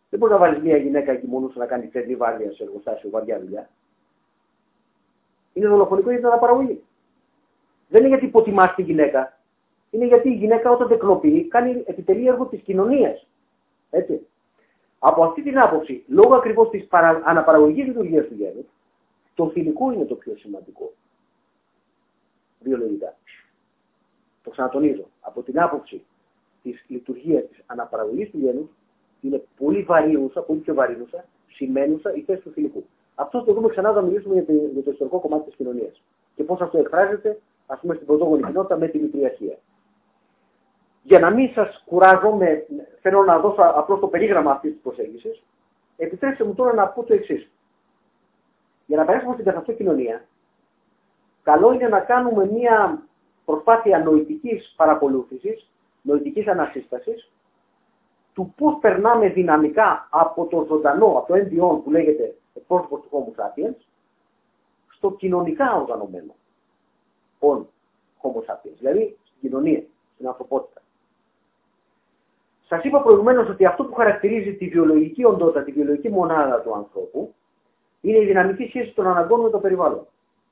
Δεν μπορεί να βάλει μια γυναίκα εκεί μόνο να κάνει ξερνή βάρδια σε εργοστάσιο, βαριά δουλειά. Είναι δολοφονικό για την αναπαραγωγή. Δεν είναι γιατί υποτιμά τη γυναίκα. Είναι γιατί η γυναίκα όταν τεκνοποιεί κάνει επιτελεί έργο τη κοινωνία. Έτσι. Από αυτή την άποψη, λόγω ακριβώς της παρα... αναπαραγωγικής λειτουργίας του γένους, το θηλυκό είναι το πιο σημαντικό. Βιολογικά. Το ξανατονίζω. Από την άποψη της λειτουργίας της αναπαραγωγής του γένους, είναι πολύ βαρύνουσα, πολύ πιο βαρύνουσα, σημαίνουσα η θέση του θηλυκού. Αυτό το δούμε ξανά όταν μιλήσουμε για το, για το ιστορικό κομμάτι της κοινωνίας. Και πώς αυτό εκφράζεται, ας πούμε, στην πρωτόγονη κοινότητα με τη μητριαρχία. Για να μην σας κουράζω, με, θέλω να δώσω απλώς το περίγραμμα αυτής της προσέγγισης, επιτρέψτε μου τώρα να πω το εξής. Για να περάσουμε στην καθ' αυτό κοινωνία, καλό είναι να κάνουμε μια προσπάθεια νοητικής παρακολούθησης, νοητικής ανασύστασης, του πώς περνάμε δυναμικά από το ζωντανό, από το ένδιον που λέγεται εκπρόσωπος του Homo sapiens, στο κοινωνικά οργανωμένο on Homo sapiens, δηλαδή στην κοινωνία, στην ανθρωπότητα. Σας είπα προηγουμένως ότι αυτό που χαρακτηρίζει τη βιολογική οντότητα, τη βιολογική μονάδα του ανθρώπου, είναι η δυναμική σχέση των αναγκών με το περιβάλλον.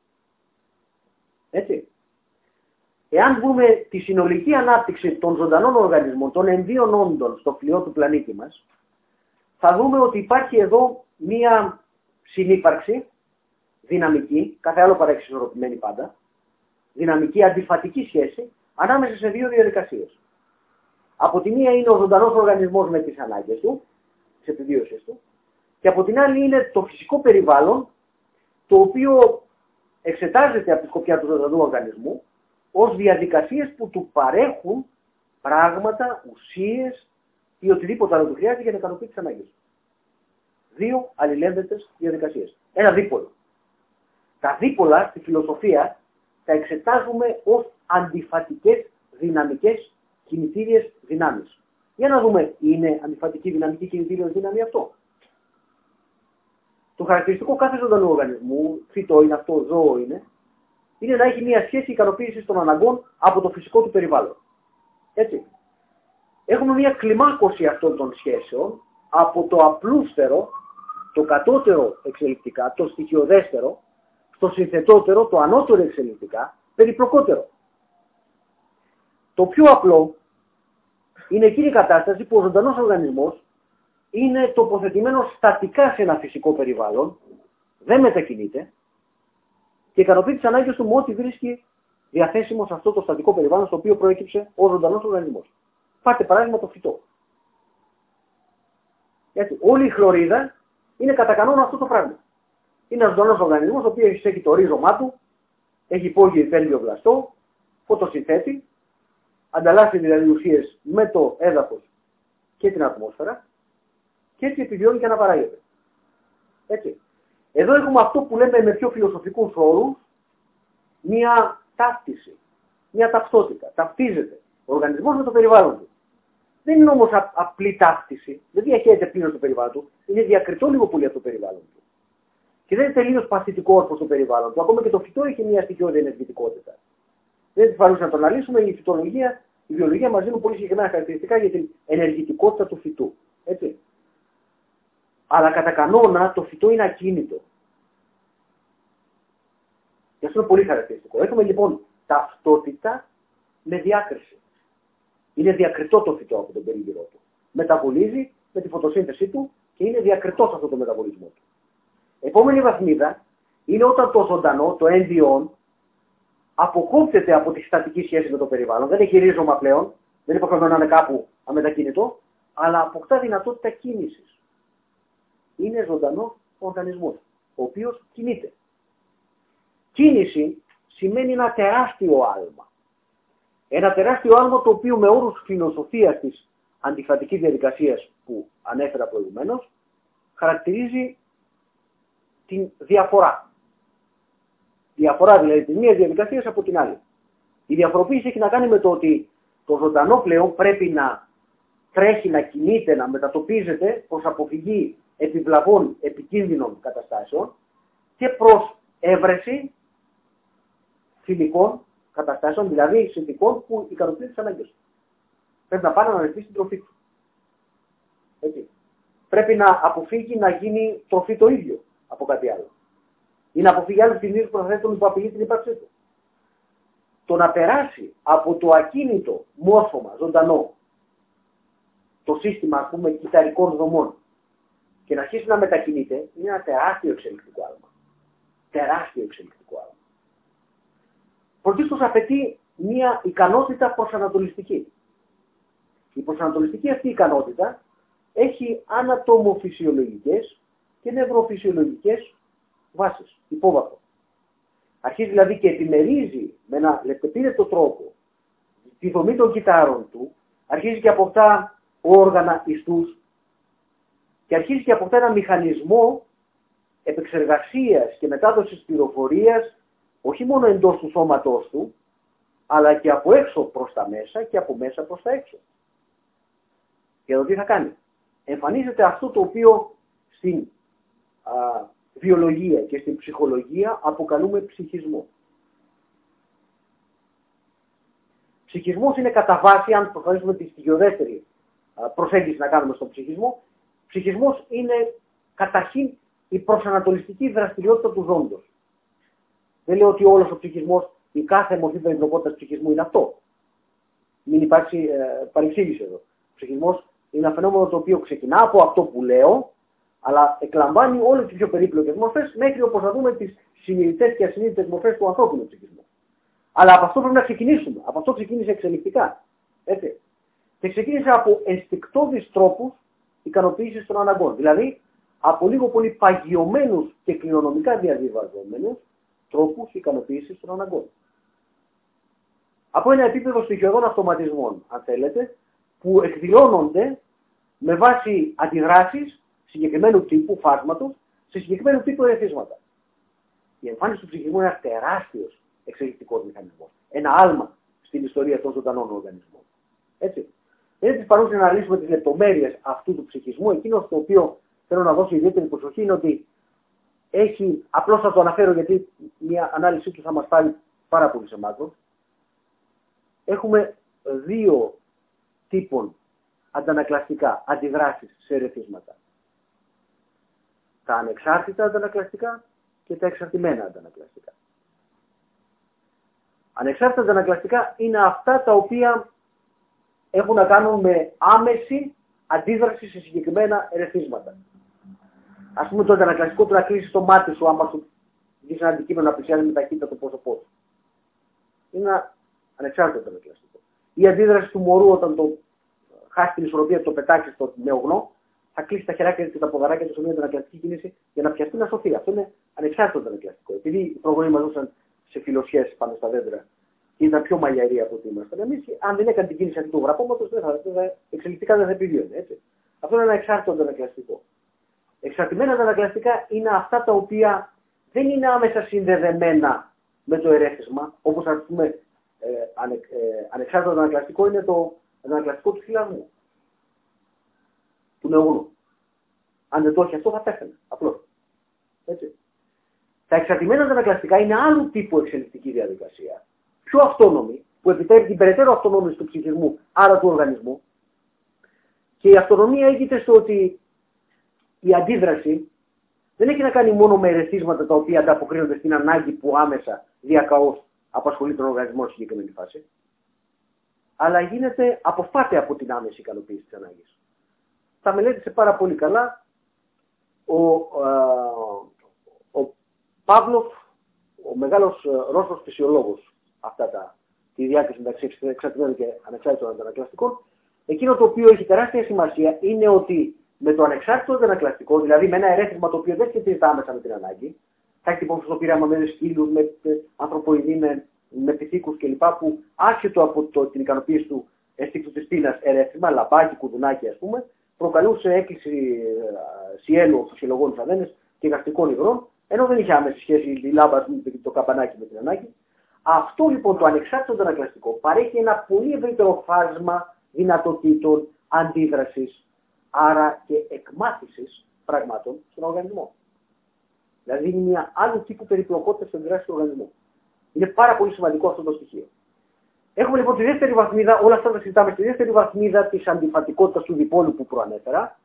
Έτσι. Εάν δούμε τη συνολική ανάπτυξη των ζωντανών οργανισμών, των ενδύων όντων στο φλοιό του πλανήτη μας, θα δούμε ότι υπάρχει εδώ μία συνύπαρξη δυναμική, κάθε άλλο παρά εξισορροπημένη πάντα, δυναμική αντιφατική σχέση ανάμεσα σε δύο διαδικασίες. Από τη μία είναι ο ζωντανός οργανισμός με τις ανάγκες του, τις επιβίωσης του, και από την άλλη είναι το φυσικό περιβάλλον, το οποίο εξετάζεται από τη σκοπιά του ζωντανού οργανισμού ως διαδικασίες που του παρέχουν πράγματα, ουσίες ή οτιδήποτε άλλο του χρειάζεται για να ικανοποιεί τις ανάγκες του. Δύο αλληλένδετες διαδικασίες. Ένα δίπολο. Τα δίπολα στη φιλοσοφία τα εξετάζουμε ως αντιφατικές δυναμικές κινητήριες δυνάμεις. Για να δούμε, είναι αντιφατική δυναμική κινητήριος δύναμη αυτό? Το χαρακτηριστικό κάθε ζωντανού οργανισμού, φυτό είναι αυτό, ζώο είναι, είναι να έχει μια σχέση ικανοποίησης των αναγκών από το φυσικό του περιβάλλον. Έτσι. Έχουμε μια κλιμάκωση αυτών των σχέσεων από το απλούστερο, το κατώτερο εξελικτικά, το στοιχειοδέστερο, στο συνθετότερο, το ανώτερο εξελικτικά, περιπλοκότερο. Το πιο απλό είναι εκείνη η κατάσταση που ο ζωντανός οργανισμός είναι τοποθετημένος στατικά σε ένα φυσικό περιβάλλον, δεν μετακινείται και ικανοποιεί τις ανάγκες του με ό,τι βρίσκει διαθέσιμο σε αυτό το στατικό περιβάλλον στο οποίο προέκυψε ο ζωντανός οργανισμός. Πάρτε παράδειγμα το φυτό. Έτσι, όλη η χλωρίδα είναι κατά κανόνα αυτό το πράγμα. Είναι ένα ζωντανός οργανισμός ο οποίος έχει το ρίζωμά του, έχει υπόγειο υφέλιο βλαστό, φωτοσυνθέτει, ανταλλάσσει δηλαδή ουσίες με το έδαφος και την ατμόσφαιρα και έτσι επιβιώνει και αναπαράγεται. Έτσι. Εδώ έχουμε αυτό που λέμε με πιο φιλοσοφικούς όρους μια ταύτιση, μια ταυτότητα. Ταυτίζεται ο οργανισμός με το περιβάλλον του. Δεν είναι όμως α, απλή ταύτιση, δεν διαχέεται πλήρως το περιβάλλον του, είναι διακριτό λίγο πολύ από το περιβάλλον του. Και δεν είναι τελείως παθητικό όρθος το περιβάλλον του. Ακόμα και το φυτό έχει μια στοιχειώδη ενεργητικότητα. Δεν τη παρούσα να το αναλύσουμε, η φυτολογία, η βιολογία μας δίνουν πολύ συγκεκριμένα χαρακτηριστικά για την ενεργητικότητα του φυτού. Έτσι. Αλλά κατά κανόνα το φυτό είναι ακίνητο. Και αυτό είναι πολύ χαρακτηριστικό. Έχουμε λοιπόν ταυτότητα με διάκριση. Είναι διακριτό το φυτό από τον περίγυρό του. Μεταβολίζει με τη φωτοσύνθεσή του και είναι διακριτό σε αυτό το μεταβολισμό του. Επόμενη βαθμίδα είναι όταν το ζωντανό, το ένδιον, αποκόπτεται από τη στατική σχέση με το περιβάλλον. Δεν έχει ρίζωμα πλέον, δεν υποχρεωμένο να είναι κάπου αμετακίνητο, αλλά αποκτά δυνατότητα κίνησης. Είναι ζωντανός οργανισμός, ο οποίος κινείται. Κίνηση σημαίνει ένα τεράστιο άλμα. Ένα τεράστιο άλμα το οποίο με όρους φιλοσοφίας της αντιφατικής διαδικασίας που ανέφερα προηγουμένως, χαρακτηρίζει την διαφορά. Διαφορά δηλαδή της μίας διαδικασίας από την άλλη. Η διαφοροποίηση έχει να κάνει με το ότι το ζωντανό πλέον πρέπει να τρέχει, να κινείται, να μετατοπίζεται προς αποφυγή επιβλαβών επικίνδυνων καταστάσεων και προς έβρεση φιλικών καταστάσεων, δηλαδή συνθηκών που ικανοποιούν τις ανάγκες του. Πρέπει να πάνε να αναζητήσει την τροφή του. Έτσι. πρέπει να αποφύγει να γίνει τροφή το ίδιο από κάτι άλλο. Ή να αποφύγει άλλους κινδύνους που θα θέτουν που απειλεί την ύπαρξή του. Το να περάσει από το ακίνητο μόρφωμα, ζωντανό, το σύστημα, ας πούμε, κυταρικών δομών και να αρχίσει να μετακινείται, είναι ένα τεράστιο εξελικτικό άλμα. Τεράστιο εξελικτικό άλμα. Πρωτίστως απαιτεί μια ικανότητα προσανατολιστική. Η προσανατολιστική αυτή ικανότητα έχει ανατομοφυσιολογικές και νευροφυσιολογικές βάσεις, υπόβαθρο. Αρχίζει δηλαδή και επιμερίζει με ένα λεπτεπίδευτο τρόπο τη δομή των κυτάρων του, αρχίζει και αποκτά όργανα ιστούς και αρχίζει και αποκτά ένα μηχανισμό επεξεργασίας και μετάδοσης πληροφορίας όχι μόνο εντός του σώματός του, αλλά και από έξω προς τα μέσα και από μέσα προς τα έξω. Και εδώ τι θα κάνει. Εμφανίζεται αυτό το οποίο στην α, βιολογία και στην ψυχολογία αποκαλούμε ψυχισμό. Ψυχισμός είναι κατά βάση, αν προσπαθήσουμε τη στοιχειοδέστερη προσέγγιση να κάνουμε στον ψυχισμό, ψυχισμός είναι καταρχήν η προσανατολιστική δραστηριότητα του ζώντος. Δεν λέω ότι όλος ο ψυχισμός, η κάθε μορφή περιπλοκότητας ψυχισμού είναι αυτό. Μην υπάρξει ε, παρεξήγηση εδώ. Ο ψυχισμός είναι ένα φαινόμενο το οποίο ξεκινά από αυτό που λέω, αλλά εκλαμβάνει όλες τις πιο περίπλοκες μορφές, μέχρι όπως θα δούμε τις συνειδητές και ασυνείδητες μορφές του ανθρώπινου ψυχισμού. Αλλά από αυτό πρέπει να ξεκινήσουμε. Από αυτό ξεκίνησε εξελικτικά. Έτσι. Και ξεκίνησε από ενστικτώδεις τρόπους ικανοποίησης των αναγκών. Δηλαδή, από λίγο πολύ παγιωμένους και κληρονομικά διαβιβαζόμενους τρόπους ικανοποίησης των αναγκών. Από ένα επίπεδο στοιχειωδών αυτοματισμών, αν θέλετε, που εκδηλώνονται με βάση αντιδράσεις συγκεκριμένου τύπου φάσματος σε συγκεκριμένου τύπου ερεθίσματα. Η εμφάνιση του ψυχισμού είναι ένα τεράστιος εξελικτικός μηχανισμός. Ένα άλμα στην ιστορία των ζωντανών οργανισμών. Έτσι. Δεν είναι της παρούσης να αναλύσουμε τις λεπτομέρειες αυτού του ψυχισμού. Εκείνο στο οποίο θέλω να δώσω ιδιαίτερη προσοχή είναι ότι έχει, απλώς θα το αναφέρω γιατί μια ανάλυση του θα μας πάρει πάρα πολύ σε μάκρος. Έχουμε δύο τύπων αντανακλαστικά αντιδράσεις σε ερεθίσματα. Τα ανεξάρτητα αντανακλαστικά και τα εξαρτημένα αντανακλαστικά. Ανεξάρτητα αντανακλαστικά είναι αυτά τα οποία έχουν να κάνουν με άμεση αντίδραση σε συγκεκριμένα ερεθίσματα. Ας πούμε το αντανακλαστικό του να κλείσει το μάτι σου άμα σου δεις ένα αντικείμενο να πλησιάζει με ταχύτητα το πρόσωπό σου. Είναι ένα ανεξάρτητο αντανακλαστικό. Η αντίδραση του μωρού όταν το χάσει την ισορροπία του το πετάξει στο νεογνώ, θα κλείσει τα χεράκια και τα ποδαράκια του σε μια αντανακλαστική κίνηση για να πιαστεί να σωθεί. Αυτό είναι ανεξάρτητο αντανακλαστικό. Επειδή οι προγόνοι μας ζούσαν σε φιλοσιές πάνω στα δέντρα και ήταν πιο μαλλιαροί από ότι ήμασταν εμείς, αν δεν έκανε την κίνηση αυτή του γραπώματος, εξελικτικά δεν θα επιβίωνε. Έτσι. Αυτό είναι ένα εξάρτητο αντανακλαστικό. Εξαρτημένα αντανακλαστικά είναι αυτά τα οποία δεν είναι άμεσα συνδεδεμένα με το ερέθισμα, όπως ας πούμε ε, ανε, ε, ανεξάρτητο αντανακλαστικό είναι το αντανακλαστικό του θυλασμού, του νεογνού. Αν δεν το έχει αυτό θα πέθανε, απλώς. Έτσι. Τα εξαρτημένα αντανακλαστικά είναι άλλου τύπου εξελικτική διαδικασία, πιο αυτόνομη, που επιτρέπει την περαιτέρω αυτονόμηση του ψυχισμού, άρα του οργανισμού. Και η αυτονομία έγκυται στο ότι η αντίδραση δεν έχει να κάνει μόνο με ερεθίσματα τα οποία ανταποκρίνονται στην ανάγκη που άμεσα διακαώς απασχολεί τον οργανισμό σε συγκεκριμένη φάση, αλλά γίνεται, αποφάται από την άμεση ικανοποίηση της ανάγκης. Τα μελέτησε πάρα πολύ καλά ο, α, ο Παύλοφ, ο μεγάλος Ρώσος φυσιολόγος, αυτά τα, τη διάκριση μεταξύ εξαρτημένων και ανεξάρτητων αντανακλαστικών. Εκείνο το οποίο έχει τεράστια σημασία είναι ότι με το ανεξάρτητο αντανακλαστικό, δηλαδή με ένα ερέθισμα το οποίο δεν σχετίζεται άμεσα με την ανάγκη, θα έχει τυπώσει στο πείραμα με σκύλους, με ανθρωποειδή, με, με πυθίκους κλπ. Που άσχετο από το, την ικανοποίηση του αισθήκτου της πείνας ερέθισμα, λαμπάκι, κουδουνάκι ας πούμε, προκαλούσε έκκληση σιέλου, φυσιολογών αδένες και γαστικών υγρών, ενώ δεν είχε άμεση σχέση η λάμπα, το καμπανάκι με την ανάγκη. Αυτό λοιπόν το ανεξάρτητο αντανακλαστικό παρέχει ένα πολύ ευρύτερο φάσμα δυνατοτήτων αντίδρασης, άρα και εκμάθησης πραγμάτων στον οργανισμό. Δηλαδή είναι μια άλλου τύπου περιπλοκότητα στην δράση του οργανισμού. Είναι πάρα πολύ σημαντικό αυτό το στοιχείο. Έχουμε λοιπόν τη δεύτερη βαθμίδα, όλα αυτά τα συζητάμε στη δεύτερη βαθμίδα της αντιφατικότητας του διπόλου που προανέφερα,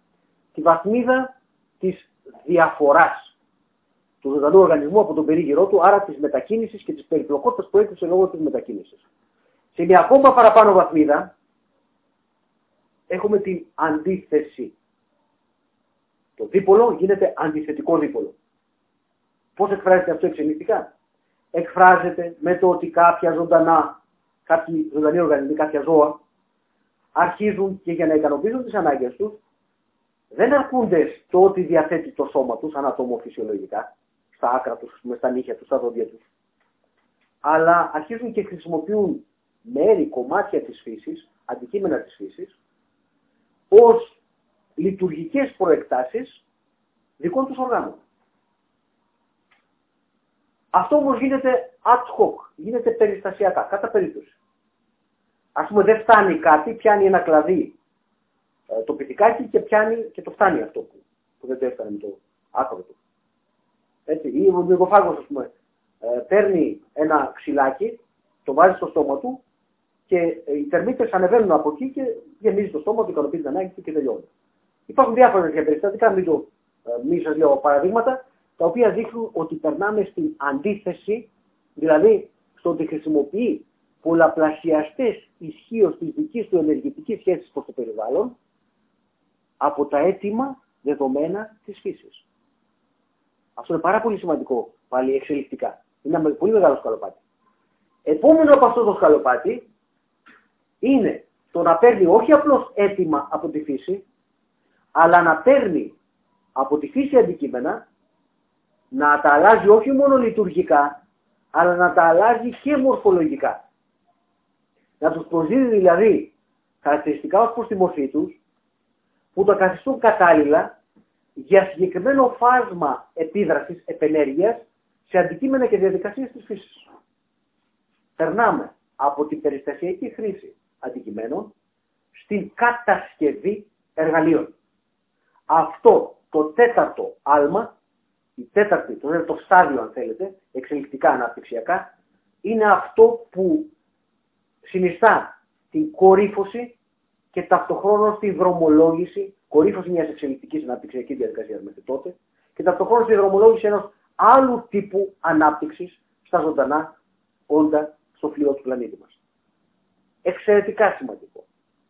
τη βαθμίδα της διαφοράς του ζωντανού οργανισμού από τον περίγυρό του, άρα της μετακίνησης και της περιπλοκότητας που έκρυψε λόγω της μετακίνησης. Σε μια ακόμα παραπάνω βαθμίδα έχουμε την αντίθεση. Το δίπολο γίνεται αντιθετικό δίπολο. Πώς εκφράζεται αυτό εξελικτικά? Εκφράζεται με το ότι κάποια ζωντανά, κάποιοι ζωντανοί οργανισμοί, κάποια ζώα, αρχίζουν και για να ικανοποιήσουν τις ανάγκες τους, δεν αρκούνται στο ότι διαθέτει το σώμα τους, ανατομοφυσιολογικά, στα άκρα τους, στα νύχια τους, στα δόντια τους, αλλά αρχίζουν και χρησιμοποιούν μέρη, κομμάτια της φύσης, αντικείμενα της φύσης, ως λειτουργικές προεκτάσεις δικών τους οργάνων. Αυτό όμως γίνεται ad hoc, γίνεται περιστασιακά, κατά περίπτωση. Ας πούμε δεν φτάνει κάτι, πιάνει ένα κλαδί ε, το πυθικάκι και πιάνει και το φτάνει αυτό που, που δεν το έφτανε με το άκρο του. Έτσι, ή ο μυκοφάγος, ας πούμε, ε, παίρνει ένα ξυλάκι, το βάζει στο στόμα του και ε, οι τερμίτες ανεβαίνουν από εκεί και γεμίζει το στόμα του, ικανοποιεί την ανάγκη του και τελειώνει. Υπάρχουν διάφορα τέτοια περιστατικά, μην, το, ε, μην σας λέω παραδείγματα, τα οποία δείχνουν ότι περνάμε στην αντίθεση, δηλαδή στο ότι χρησιμοποιεί πολλαπλασιαστές ισχύως της δικής του ενεργητικής σχέσης προς το περιβάλλον από τα έτοιμα δεδομένα της φύσης. Αυτό είναι πάρα πολύ σημαντικό, πάλι εξελικτικά. Είναι ένα πολύ μεγάλο σκαλοπάτι. Επόμενο από αυτό το σκαλοπάτι είναι το να παίρνει όχι απλώς έτοιμα από τη φύση, αλλά να παίρνει από τη φύση αντικείμενα, να τα αλλάζει όχι μόνο λειτουργικά, αλλά να τα αλλάζει και μορφολογικά. Να τους προσδίδει δηλαδή χαρακτηριστικά ως προς τη μορφή τους, που τα καθιστούν κατάλληλα για συγκεκριμένο φάσμα επίδρασης, επενέργειας, σε αντικείμενα και διαδικασίες της φύσης. Περνάμε από την περιστασιακή χρήση αντικειμένων στην κατασκευή εργαλείων. Αυτό το τέταρτο άλμα, η τέταρτη, το τέταρτο στάδιο αν θέλετε, εξελικτικά αναπτυξιακά, είναι αυτό που συνιστά την κορύφωση και ταυτοχρόνως τη δρομολόγηση, κορύφωση μιας εξελικτικής αναπτυξιακής διαδικασίας μέχρι τότε, και ταυτοχρόνως τη δρομολόγηση ενός άλλου τύπου ανάπτυξης στα ζωντανά όντα στο φλοιό του πλανήτη μας. Εξαιρετικά σημαντικό.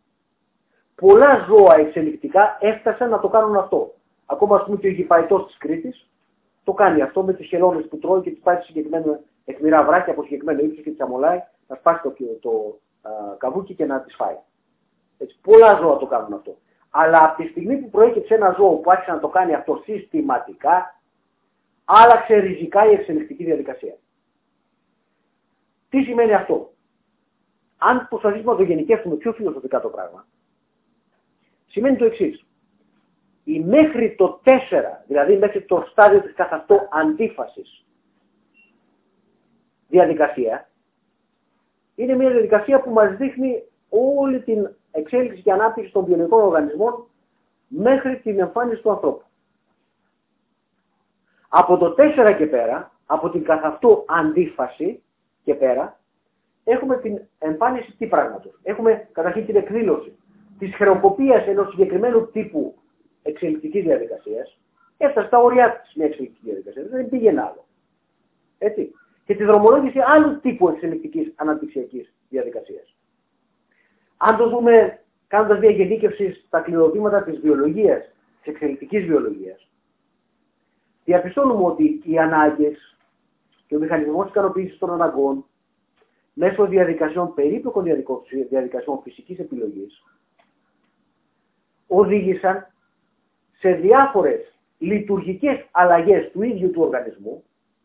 Πολλά ζώα εξελικτικά έφτασαν να το κάνουν αυτό. Ακόμα ας πούμε και ο γηπαϊτός της Κρήτης το κάνει αυτό με τις χελώνες που τρώει και τις πάει σε συγκεκριμένα αιχμηρά βράχια από συγκεκριμένο ύψος και τις αμολάει, να σπάσει το, το α, καβούκι και να τις φάει. Έτσι, πολλά ζώα το κάνουν αυτό. Αλλά από τη στιγμή που προέκυψε ένα ζώο που άρχισε να το κάνει αυτό συστηματικά, άλλαξε ριζικά η εξελικτική διαδικασία. Τι σημαίνει αυτό? Αν προσπαθήσουμε να το γενικεύσουμε πιο φιλοσοφικά το πράγμα, σημαίνει το εξής. Η μέχρι το τέσσερα, δηλαδή μέχρι το στάδιο της καθ' αυτό αντίφασης διαδικασία, είναι μια διαδικασία που μας δείχνει όλη την εξέλιξη και ανάπτυξη των βιολογικών οργανισμών μέχρι την εμφάνιση του ανθρώπου. Από το τέσσερα και πέρα, από την καθ' αυτό αντίφαση και πέρα, έχουμε την εμφάνιση τι πράγματος? Έχουμε καταρχήν την εκδήλωση της χρεοκοπίας ενός συγκεκριμένου τύπου εξελικτικής διαδικασίας, έφτασε στα όρια της μια εξελικτική διαδικασία, δεν πήγαινε άλλο. Έτσι. Και τη δρομολόγηση άλλου τύπου εξελικτικής αναπτυξιακής διαδικασίας. Αν το δούμε κάνοντας μια γενίκευση στα κληροδοτήματα της βιολογίας, της εξελικτικής βιολογίας, διαπιστώνουμε ότι οι ανάγκες και ο μηχανισμός της ικανοποίησης των αναγκών μέσω διαδικασιών, περίπλοκων διαδικασιών φυσικής επιλογής, οδήγησαν σε διάφορες λειτουργικές αλλαγές του ίδιου του οργανισμού,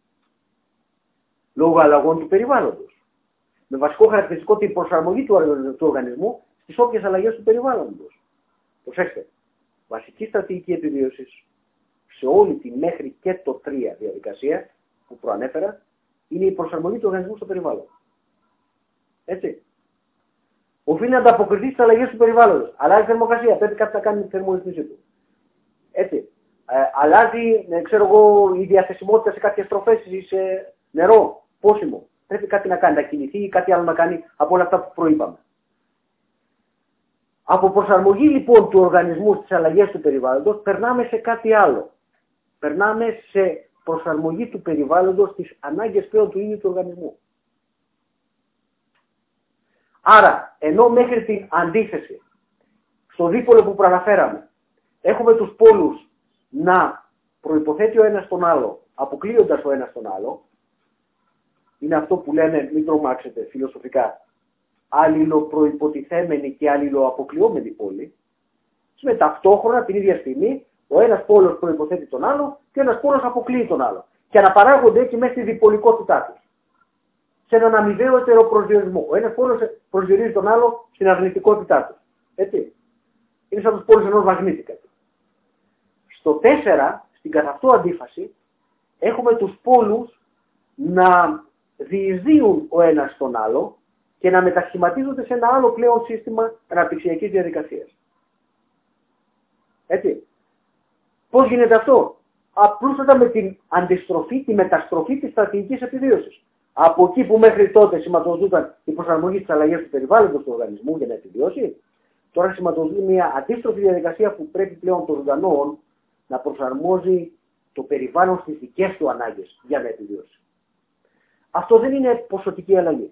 λόγω αλλαγών του περιβάλλοντος. Με βασικό χαρακτηριστικό την προσαρμογή του οργανισμού στις όποιες αλλαγές του περιβάλλοντος. Προσέξτε, βασική στρατηγική επιβίωσης σε όλη τη μέχρι και το τρία διαδικασία που προανέφερα είναι η προσαρμογή του οργανισμού στο περιβάλλον. Έτσι. Οφείλει να ανταποκριθεί στις αλλαγές του περιβάλλοντος. Αλλάζει η θερμοκρασία, πρέπει κάτι να κάνει με τη θερμορυθμίση του. Έτσι. Ε, αλλάζει, ε, ξέρω εγώ, η διαθεσιμότητα σε κάποιες τροφές ή σε νερό, πόσιμο. Πρέπει κάτι να κάνει, να κινηθεί ή κάτι άλλο να κάνει από όλα αυτά που προείπαμε. Από προσαρμογή λοιπόν του οργανισμού στις αλλαγές του περιβάλλοντος περνάμε σε κάτι άλλο. Περνάμε σε προσαρμογή του περιβάλλοντος στις ανάγκες πλέον του ίδιου του οργανισμού. Άρα, ενώ μέχρι την αντίθεση, στο δίπολο που προαναφέραμε, έχουμε τους πόλους να προϋποθέτει ο ένας τον άλλο, αποκλείοντας ο ένας τον άλλο, είναι αυτό που λένε, μην τρομάξετε φιλοσοφικά, αλληλοπροϋποτιθέμενη και αλληλοαποκλειόμενη πόλη, με ταυτόχρονα την ίδια στιγμή ο ένας πόλος προϋποθέτει τον άλλο και ο ένας πόλος αποκλείει τον άλλο. Και αναπαράγονται έτσι μέσα στη διπολικότητά τους. Σε έναν αμοιβαίο ετεροπροσδιορισμό. Ο ένας πόλος προσδιορίζει τον άλλο στην αρνητικότητά του. Έτσι. Είναι σαν τους πόλους ενός μαγνήτη. Στο τέσσερα, στην καθ' αυτό αντίφαση, έχουμε τους πόλους να διεισδύουν ο ένας τον άλλο και να μετασχηματίζονται σε ένα άλλο πλέον σύστημα αναπτυξιακής διαδικασίας. Έτσι. Πώς γίνεται αυτό? Απλούστατα με την αντιστροφή, τη μεταστροφή της στρατηγικής επιβίωσης. Από εκεί που μέχρι τότε σηματοδοτούνταν η προσαρμογή στις αλλαγές του περιβάλλοντος του οργανισμού για να επιβιώσει, τώρα σηματοδοτεί μια αντίστροφη διαδικασία που πρέπει πλέον το ζωντανό να προσαρμόζει το περιβάλλον στις δικές του ανάγκες για να επιβιώσει. Αυτό δεν είναι ποσοτική αλλαγή.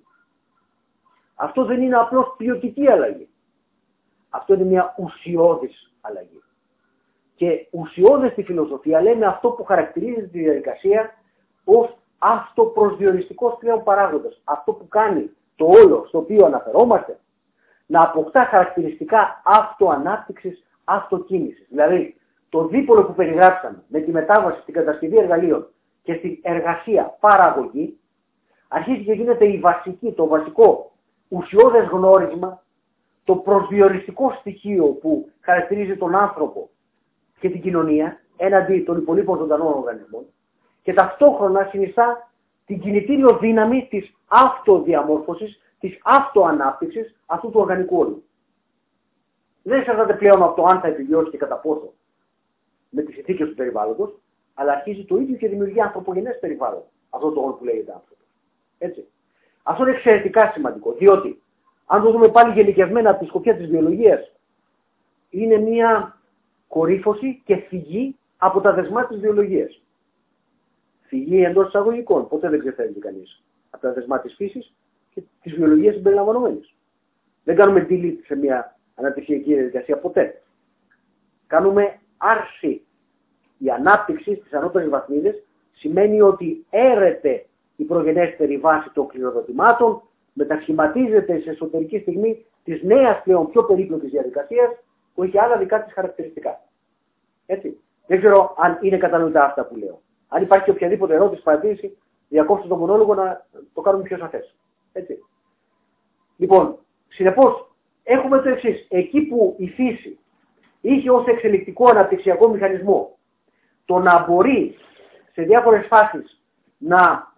Αυτό δεν είναι απλώς ποιοτική αλλαγή. Αυτό είναι μια ουσιώδης αλλαγή. Και ουσιώδες στη φιλοσοφία λέμε αυτό που χαρακτηρίζει τη διαδικασία ως αυτοπροσδιοριστικός πλέον παράγοντας. Αυτό που κάνει το όλο στο οποίο αναφερόμαστε να αποκτά χαρακτηριστικά αυτοανάπτυξης, αυτοκίνησης. Δηλαδή το δίπολο που περιγράψαμε με τη μετάβαση στην κατασκευή εργαλείων και στην εργασία παραγωγή αρχίζει και γίνεται η βασική, το βασικό ουσιώδες γνώρισμα, το προσδιοριστικό στοιχείο που χαρακτηρίζει τον άνθρωπο και την κοινωνία έναντι των υπολείπων ζωντανών οργανισμών και ταυτόχρονα συνιστά την κινητήριο δύναμη της αυτοδιαμόρφωσης, της αυτοανάπτυξης αυτού του οργανικού όρου. Δεν εξαρτάται πλέον από το αν θα επιβιώσει και κατά πόσο με τις συνθήκες του περιβάλλοντος, αλλά αρχίζει το ίδιο και δημιουργεί ανθρωπογενές περιβάλλον. Αυτό το όρο που λέγεται άνθρωπος. Έτσι. Αυτό είναι εξαιρετικά σημαντικό, διότι αν το δούμε πάλι γενικευμένα από τη σκοπιά της βιολογίας, είναι μια κορύφωση και φυγή από τα δεσμά της βιολογίας. Φυγή εντός εισαγωγικών, ποτέ δεν ξεφεύγει κανείς από τα δεσμά της φύσης και της βιολογίας συμπεριλαμβανομένης. Δεν κάνουμε delete σε μια αναπτυξιακή διαδικασία ποτέ. Κάνουμε άρση. Η ανάπτυξη στις ανώτερες βαθμίδες σημαίνει ότι έρεται η προγενέστερη βάση των κληροδοτημάτων, μετασχηματίζεται σε εσωτερική στιγμή της νέας πλέον πιο περίπλοκης διαδικασίας που έχει άλλα δικά της χαρακτηριστικά. Έτσι. Δεν ξέρω αν είναι κατανοητά αυτά που λέω. Αν υπάρχει οποιαδήποτε ερώτηση, παρατήρηση, διακόψτε τον μονόλογο να το κάνουμε πιο σαφές. Έτσι. Λοιπόν, συνεπώς, έχουμε το εξής. Εκεί που η φύση είχε ως εξελικτικό αναπτυξιακό μηχανισμό το να μπορεί σε διάφορες φάσεις να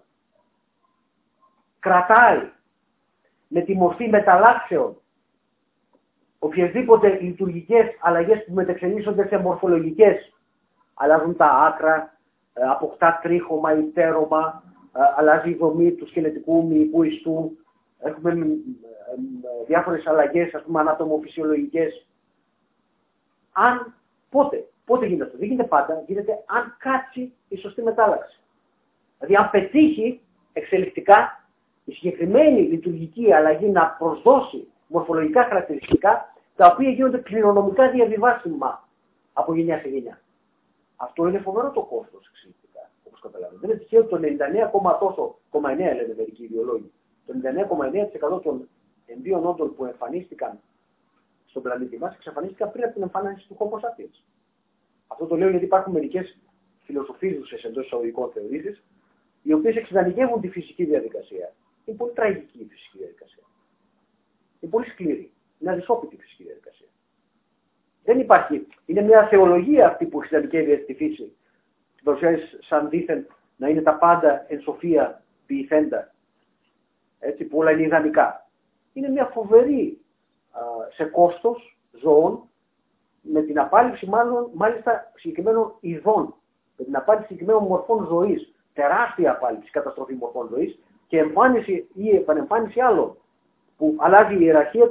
κρατάει με τη μορφή μεταλλάξεων οποιασδήποτε λειτουργικές αλλαγές που μετεξελίσσονται σε μορφολογικές, αλλάζουν τα άκρα, αποκτά τρίχωμα, υπέρωμα, αλλάζει η δομή του σκελετικού μυϊκού ιστού, έχουμε διάφορες αλλαγές, ας πούμε, ανατομοφυσιολογικές. Αν, πότε, πότε γίνεται αυτό? Δεν γίνεται πάντα, γίνεται αν κάτσει η σωστή μετάλλαξη. Δηλαδή αν πετύχει εξελικτικά η συγκεκριμένη λειτουργική αλλαγή να προσδώσει μορφολογικά χαρακτηριστικά, τα οποία γίνονται κληρονομικά διαβιβάσιμα από γενιά σε γενιά. Αυτό είναι φοβερό το κόστος εξελικτικά, όπως καταλαβαίνετε. Δεν είναι τυχαίο ότι το ενενήντα εννέα κόμμα εννέα τοις εκατό λένε μερικοί ιδεολόγοι. Το ενενήντα εννέα κόμμα εννέα τοις εκατό των εμβίων όντων που εμφανίστηκαν στον πλανήτη μας εξαφανίστηκαν πριν από την εμφάνιση του Homo sapiens. Αυτό το λέω γιατί υπάρχουν μερικές φιλοσοφίζουσες εντός εισαγωγικών θεωρήσεις, οι οποίες εξειδανικεύουν τη φυσική διαδικασία. Είναι πολύ τραγική η φυσική διαδικασία. Είναι πολύ σκληρή. Είναι αδυσόπιτη η φυσική διαδικασία. Δεν υπάρχει. Είναι μια θεολογία αυτή που εξειδανικεύει τη φύση. Την παρουσιάζει σαν δήθεν να είναι τα πάντα εν σοφία ποιηθέντα. Έτσι που όλα είναι ιδανικά. Είναι μια φοβερή α, σε κόστος ζωών με την απάλληψη μάλλον, μάλιστα συγκεκριμένων ειδών. Με την απάλληψη συγκεκριμένων μορφών ζωής. Τεράστια απάλληψη, καταστροφή μορφών ζωής και εμφάνιση ή επανεμφάνιση άλλων που αλλάζει η ιεραρχία τους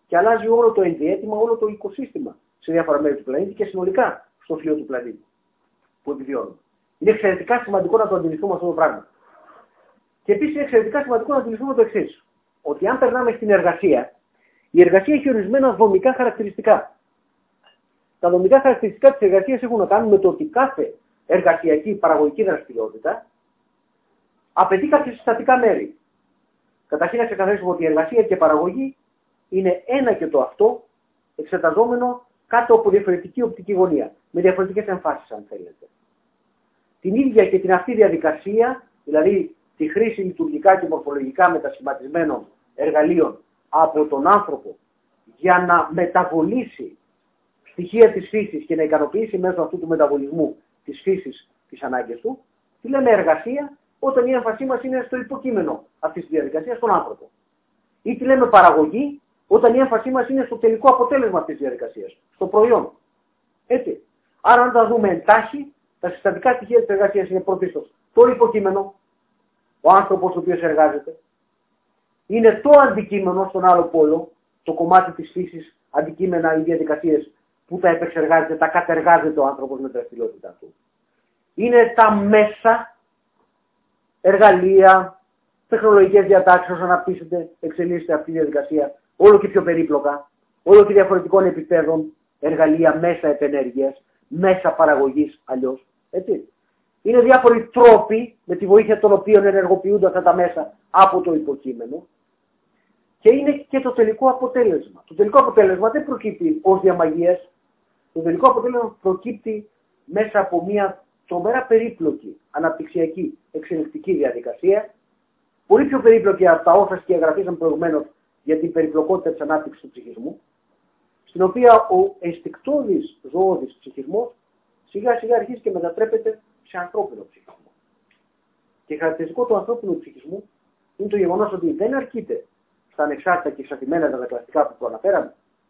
και αλλάζει όλο το ενδιαίτημα, όλο το οικοσύστημα σε διάφορα μέρη του πλανήτη και συνολικά στο φύλλο του πλανήτη που επιβιώνουμε. Είναι εξαιρετικά σημαντικό να το αντιληφθούμε αυτό το πράγμα. Και επίσης είναι εξαιρετικά σημαντικό να αντιληφθούμε το εξής. Ότι αν περνάμε στην εργασία, η εργασία έχει ορισμένα δομικά χαρακτηριστικά. Τα δομικά χαρακτηριστικά της εργασίας έχουν να κάνουν με το ότι κάθε εργασιακή παραγωγική δραστηριότητα απαιτεί κάποια συστατικά μέρη. Καταρχήν να ξεκαθαρίσουμε ότι η εργασία και η παραγωγή είναι ένα και το αυτό, εξεταζόμενο κάτω από διαφορετική οπτική γωνία, με διαφορετικές εμφάσεις αν θέλετε. Την ίδια και την αυτή διαδικασία, δηλαδή τη χρήση λειτουργικά και μορφολογικά μετασχηματισμένων εργαλείων από τον άνθρωπο για να μεταβολήσει στοιχεία της φύσης και να ικανοποιήσει μέσω αυτού του μεταβολισμού της φύσης τις ανάγκες του, τη λέμε εργασία όταν η έμφασή μας είναι στο υποκείμενο αυτής της διαδικασίας, στον άνθρωπο. Ή τη λέμε παραγωγή όταν η έμφασή μας είναι στο τελικό αποτέλεσμα αυτής της διαδικασίας, στο προϊόν. Έτσι. Άρα, αν τα δούμε εντάχει, τα συστατικά στοιχεία της εργασίας είναι πρωτίστως το υποκείμενο, ο άνθρωπος ο οποίος εργάζεται, είναι το αντικείμενο στον άλλο πόλο, το κομμάτι της φύσης, αντικείμενα ή διαδικασίες που τα επεξεργάζεται, τα κατεργάζεται ο άνθρωπος με τη δραστηριότητά του. Είναι τα μέσα, εργαλεία, τεχνολογικές διατάξεις όσο αναπτύσσεται, εξελίσσεται αυτή η διαδικασία, όλο και πιο περίπλοκα, όλο και διαφορετικών επιπέδων, εργαλεία, μέσα επενέργειας, μέσα παραγωγής αλλιώς. Έτσι. Είναι διάφοροι τρόποι με τη βοήθεια των οποίων ενεργοποιούνται αυτά τα μέσα από το υποκείμενο και είναι και το τελικό αποτέλεσμα. Το τελικό αποτέλεσμα δεν προκύπτει ως διαμαγείας. Το τελικό αποτέλεσμα προκύπτει μέσα από μια τρομερά περίπλοκη, αναπτυξιακή, εξελικτική διαδικασία, πολύ πιο περίπλοκη από τα όσα σκιαγραφίσαμε προηγουμένως για την περιπλοκότητα της ανάπτυξης του ψυχισμού, στην οποία ο αισθηκτώδης ζωώδης ψυχισμός σιγά σιγά αρχίζει και μετατρέπεται σε ανθρώπινο ψυχισμό. Και χαρακτηριστικό του ανθρώπινου ψυχισμού είναι το γεγονός ότι δεν αρκείται στα ανεξάρτητα και εξαρτημένα αντανακλαστικά που προαναφέραμε,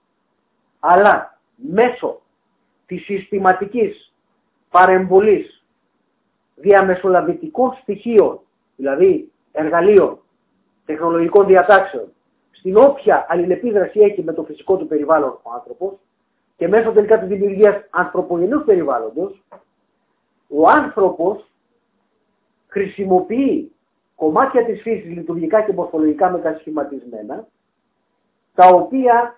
αλλά μέσω της συστηματικής παρεμβολής διαμεσολαβητικών στοιχείων, δηλαδή εργαλείων, τεχνολογικών διατάξεων, στην όποια αλληλεπίδραση έχει με το φυσικό του περιβάλλον ο άνθρωπος και μέσω τελικά της δημιουργίας ανθρωπογενούς περιβάλλοντος, ο άνθρωπος χρησιμοποιεί κομμάτια της φύσης λειτουργικά και μορφολογικά μετασχηματισμένα, τα οποία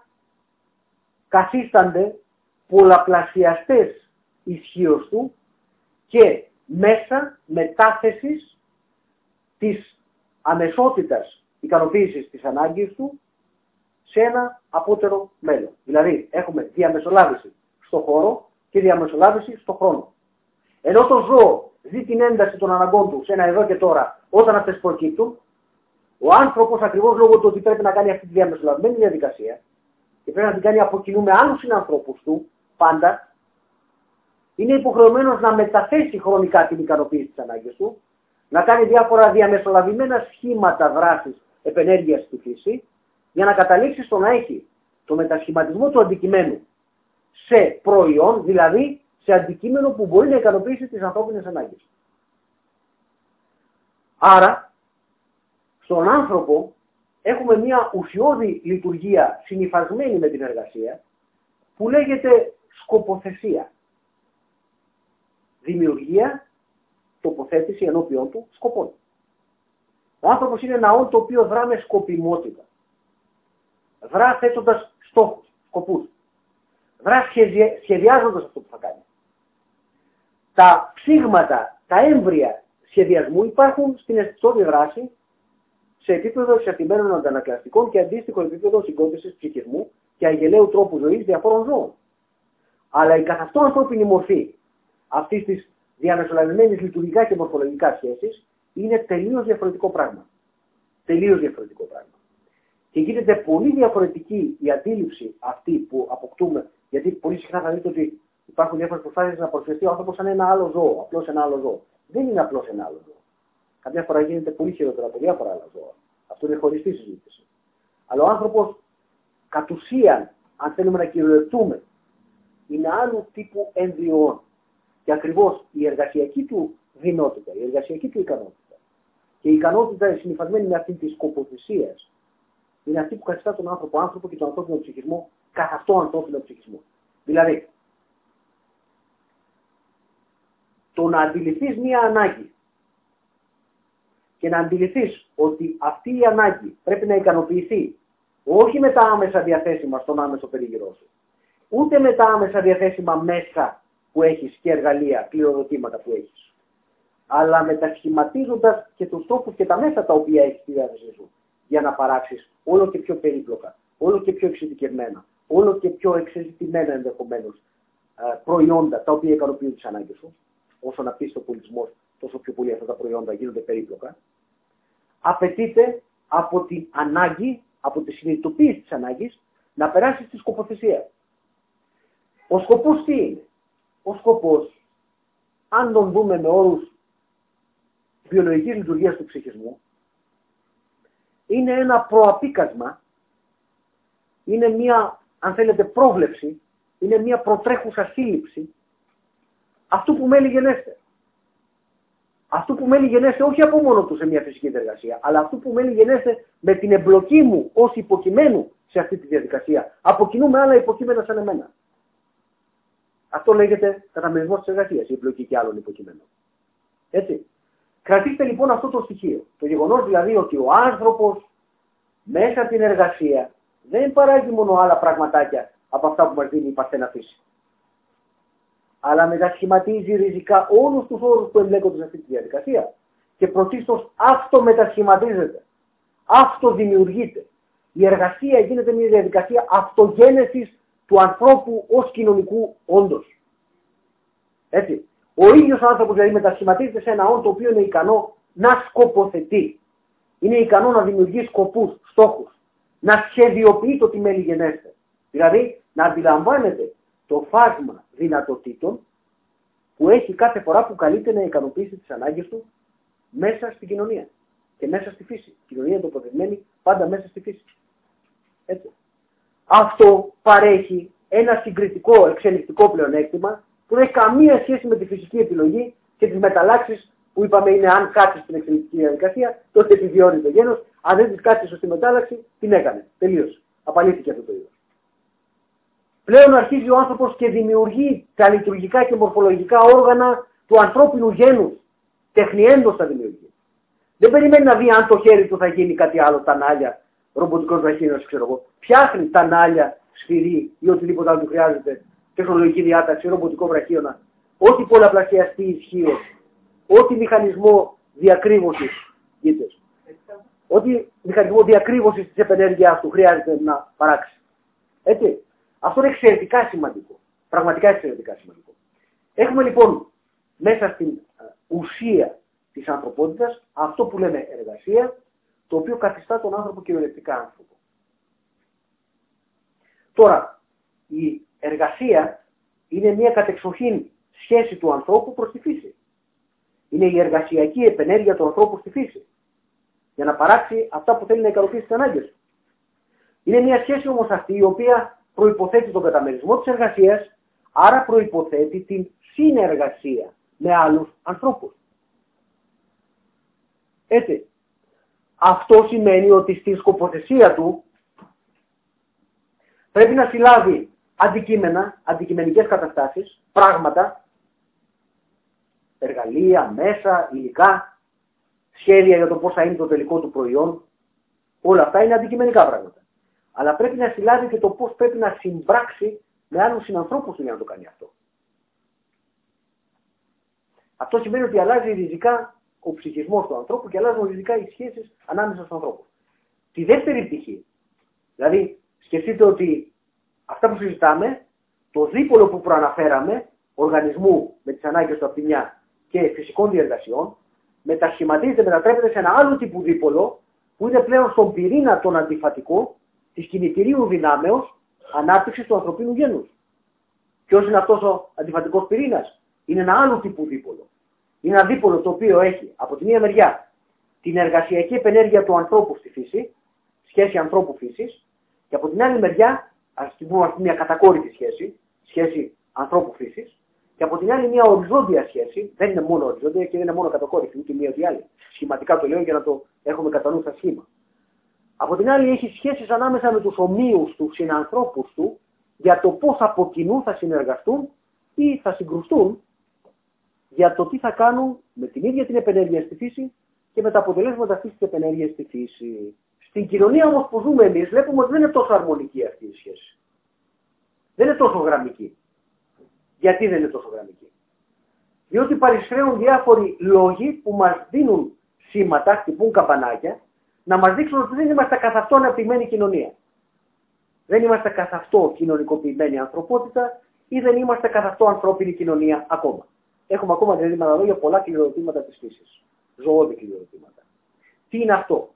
καθίστανται πολλαπλασιαστές ισχύως του και μέσα μετάθεσης της αμεσότητας ικανοποίησης της ανάγκης του σε ένα απότερο μέλλον. Δηλαδή έχουμε διαμεσολάβηση στο χώρο και διαμεσολάβηση στο χρόνο. Ενώ το ζώο ζει την ένταση των αναγκών του σε ένα εδώ και τώρα όταν αυτές προκύπτουν, ο άνθρωπος ακριβώς λόγω του ότι πρέπει να κάνει αυτή τη διαμεσολαβημένη διαδικασία και πρέπει να την κάνει από κοινού με άλλους συνανθρώπους του πάντα, είναι υποχρεωμένος να μεταθέσει χρονικά την ικανοποίηση της ανάγκης του, να κάνει διάφορα διαμεσολαβημένα σχήματα δράσης επενέργειας στη φύση, για να καταλήξει στο να έχει το μετασχηματισμό του αντικειμένου σε προϊόν, δηλαδή σε αντικείμενο που μπορεί να ικανοποιήσει τις ανθρώπινες ανάγκες. Άρα, στον άνθρωπο έχουμε μια ουσιώδη λειτουργία συνυφασμένη με την εργασία που λέγεται σκοποθεσία. Δημιουργία, τοποθέτηση ενώπιον του σκοπών. Ο άνθρωπος είναι ένα όν το οποίο δρά με σκοπιμότητα. Δρά θέτοντας στόχους, σκοπούς. Δρά σχεδια... σχεδιάζοντας αυτό που θα κάνει. Τα ψήγματα, τα έμβρια σχεδιασμού υπάρχουν στην αισθητική δράση σε επίπεδο εξαρτημένων αντανακλαστικών και αντίστοιχο επίπεδο συγκόντησης ψυχισμού και αγελαίου τρόπου ζωής διαφόρων ζώων. Αλλά η καθ' αυτό ανθρώπινη μορφή αυτής της διαμεσολαβημένης λειτουργικά και μορφολογικά σχέσης είναι τελείως διαφορετικό πράγμα. Τελείως διαφορετικό πράγμα. Και γίνεται πολύ διαφορετική η αντίληψη αυτή που αποκτούμε, γιατί πολύ συχνά θα δείτε ότι υπάρχουν διάφορες προσπάθειες να παρουσιαστεί ο άνθρωπος σαν ένα άλλο ζώο, απλώς ένα άλλο ζώο. Δεν είναι απλώς ένα άλλο ζώο. Καμιά φορά γίνεται πολύ χειρότερα από διάφορα άλλα ζώα. Αυτό είναι χωριστή συζήτηση. Αλλά ο άνθρωπος κατ' ουσίαν, αν θέλουμε να κυριολεκτούμε, είναι άλλου τύπου εμβριών. Και ακριβώς η εργασιακή του δυνότητα, η εργασιακή του ικανότητα και η ικανότητα συνυφασμένη με αυτή τη σκοποθεσία είναι αυτή που καθιστά τον άνθρωπο άνθρωπο και τον ανθρώπινο ψυχισμό καθ' ανθρώπινο ψυχισμό. Δηλαδή, το να αντιληφθείς μία ανάγκη και να αντιληφθείς ότι αυτή η ανάγκη πρέπει να ικανοποιηθεί όχι με τα άμεσα διαθέσιμα στον άμεσο περίγυρό σου, ούτε με τα άμεσα διαθέσιμα μέσα που έχεις και εργαλεία, κληροδοτήματα που έχεις, αλλά μετασχηματίζοντας και τους τρόπους και τα μέσα τα οποία έχεις στη διάθεσή σου για να παράξεις όλο και πιο περίπλοκα, όλο και πιο εξειδικευμένα, όλο και πιο εξεζητημένα ενδεχομένως προϊόντα τα οποία ικανοποιούν τις ανάγκες σου. Όσο να πεις ο πολιτισμός, τόσο πιο πολύ αυτά τα προϊόντα γίνονται περίπλοκα. Απαιτείται από την ανάγκη, από τη συνειδητοποίηση της ανάγκης, να περάσει στη σκοποθεσία. Ο σκοπός τι είναι? Ο σκοπός, αν τον δούμε με όρους βιολογικής λειτουργίας του ψυχισμού, είναι ένα προαπίκασμα, είναι μια, αν θέλετε, πρόβλεψη, είναι μια προτρέχουσα σύλληψη αυτού που μέλη γενέστε. Αυτού που μέλη γενέστε όχι από μόνο του σε μια φυσική διαδικασία, αλλά αυτού που μέλη γενέστε με την εμπλοκή μου ως υποκειμένου σε αυτή τη διαδικασία. Αποκοινούμε άλλα υποκείμενα σαν εμένα. Αυτό λέγεται καταμερισμός της εργασίας, η εμπλοκή και άλλων υποκειμένων. Έτσι. Κρατήστε λοιπόν αυτό το στοιχείο. Το γεγονός δηλαδή ότι ο άνθρωπος μέσα από την εργασία δεν παράγει μόνο άλλα πραγματάκια από αυτά που μας δίνει η παρθένα φύση, αλλά μετασχηματίζει ριζικά όλους τους όρους που εμπλέκονται σε αυτή τη διαδικασία και πρωτίστως αυτομετασχηματίζεται, αυτοδημιουργείται. Η εργασία γίνεται μια διαδικασία αυτογένεσης του ανθρώπου ως κοινωνικού όντος. Έτσι. Ο ίδιος άνθρωπος δηλαδή μετασχηματίζεται σε ένα όν το οποίο είναι ικανό να σκοποθετεί. Είναι ικανό να δημιουργεί σκοπούς, στόχους, να σχεδιοποιεί το τι μέλη γενέστε. Δηλαδή να αντιλαμβάνεται το φάσμα δυνατοτήτων που έχει κάθε φορά που καλείται να ικανοποιήσει τις ανάγκες του μέσα στην κοινωνία και μέσα στη φύση. Η κοινωνία είναι τοποθετημένη πάντα μέσα στη φύση. Έτσι. Αυτό παρέχει ένα συγκριτικό εξελικτικό πλεονέκτημα που δεν έχει καμία σχέση με τη φυσική επιλογή και τις μεταλλάξεις που είπαμε είναι αν κάτσεις στην εξελικτική διαδικασία, τότε επιβιώνει το γένος. Αν δεν της κάτσεις σωστή μετάλλαξη, την έκανε. Τελείωσε. Απαλήθηκε αυτό το είδος. Πλέον αρχίζει ο άνθρωπος και δημιουργεί τα λειτουργικά και μορφολογικά όργανα του ανθρώπινου γένους. Τεχνιέντος τα δημιουργεί. Δεν περιμένει να δει αν το χέρι του θα γίνει κάτι άλλο, τα νάλια, ρομποτικός βραχίωνας, ξέρω εγώ. Φτιάχνει τα νάλια, σφυρί ή οτιδήποτε άλλο του χρειάζεται, τεχνολογική διάταξη, ρομποτικό βραχίωνα, ό,τι πολλαπλασιαστεί ισχύω, ό,τι μηχανισμό διακρύβωσης, γίτες, ό,τι μηχανισμό διακρύβωσης της επενέργειάς του χρειάζεται να παράξει. Έτσι. Αυτό είναι εξαιρετικά σημαντικό. Πραγματικά εξαιρετικά σημαντικό. Έχουμε λοιπόν μέσα στην ουσία της ανθρωπότητας αυτό που λέμε εργασία, το οποίο καθιστά τον άνθρωπο κυριολεκτικά άνθρωπο. Τώρα, η εργασία είναι μια κατεξοχήν σχέση του ανθρώπου προς τη φύση. Είναι η εργασιακή επενέργεια του ανθρώπου στη φύση. Για να παράξει αυτά που θέλει να ικανοποιήσει τις ανάγκες του. Είναι μια σχέση όμως αυτή η οποία προϋποθέτει τον καταμερισμό της εργασίας, άρα προϋποθέτει την συνεργασία με άλλους ανθρώπους. Έτσι. Αυτό σημαίνει ότι στη σκοποθεσία του πρέπει να συλλάβει αντικείμενα, αντικειμενικές καταστάσεις, πράγματα, εργαλεία, μέσα, υλικά, σχέδια για το πώς θα είναι το τελικό του προϊόν. Όλα αυτά είναι αντικειμενικά πράγματα. Αλλά πρέπει να συλλάβει και το πώς πρέπει να συμπράξει με άλλους συνανθρώπους του για να το κάνει αυτό. Αυτό σημαίνει ότι αλλάζει ριζικά ο ψυχισμός του ανθρώπου και αλλάζουν ριζικά οι σχέσεις ανάμεσα στους ανθρώπους. Τη δεύτερη πτυχή, δηλαδή σκεφτείτε ότι αυτά που συζητάμε, το δίπολο που προαναφέραμε, οργανισμού με τις ανάγκες του από τη μια και φυσικών διεργασιών, μετασχηματίζεται, μετατρέπεται σε ένα άλλο τύπου δίπολο που είναι πλέον στον πυρήνα τον αντιφατικό της κινητηρίου δυνάμεως ανάπτυξης του ανθρωπίνου γένους. Ποιος είναι αυτός ο αντιφατικός πυρήνας? Είναι ένα άλλο τύπου δίπολο. Είναι ένα δίπολο το οποίο έχει από τη μία μεριά την εργασιακή επενέργεια του ανθρώπου στη φύση, σχέση ανθρώπου φύσης, και από την άλλη μεριά, ας πούμε μια κατακόρυφη σχέση, σχέση ανθρώπου φύσης, και από την άλλη μια οριζόντια σχέση, δεν είναι μόνο οριζόντια και δεν είναι μόνο κατακόρυφη, ούτε μία ούτε άλλη. Σχηματικά το λέω για να το έχουμε κατά νου στα σχήμα. Από την άλλη έχει σχέσεις ανάμεσα με τους ομοίους του, συνανθρώπους του, για το πώς από κοινού θα συνεργαστούν ή θα συγκρουστούν για το τι θα κάνουν με την ίδια την επενέργεια στη φύση και με τα αποτελέσματα αυτής της επενέργειας στη φύση. Στην κοινωνία όμως που ζούμε εμείς βλέπουμε ότι δεν είναι τόσο αρμονική αυτή η σχέση. Δεν είναι τόσο γραμμική. Γιατί δεν είναι τόσο γραμμική? Διότι παρισφραίουν διάφοροι λόγοι που μας δίνουν σήματα, χτυπούν καμπανάκια, να μας δείξουν ότι δεν είμαστε καθ' αυτό αναπτυγμένη κοινωνία. Δεν είμαστε καθ' αυτό κοινωνικοποιημένη ανθρωπότητα ή δεν είμαστε καθ' αυτό ανθρώπινη κοινωνία ακόμα. Έχουμε ακόμα δηλαδή με λόγια πολλά κληροδοτήματα της φύσης. Ζωώδη κληροδοτήματα. Τι είναι αυτό?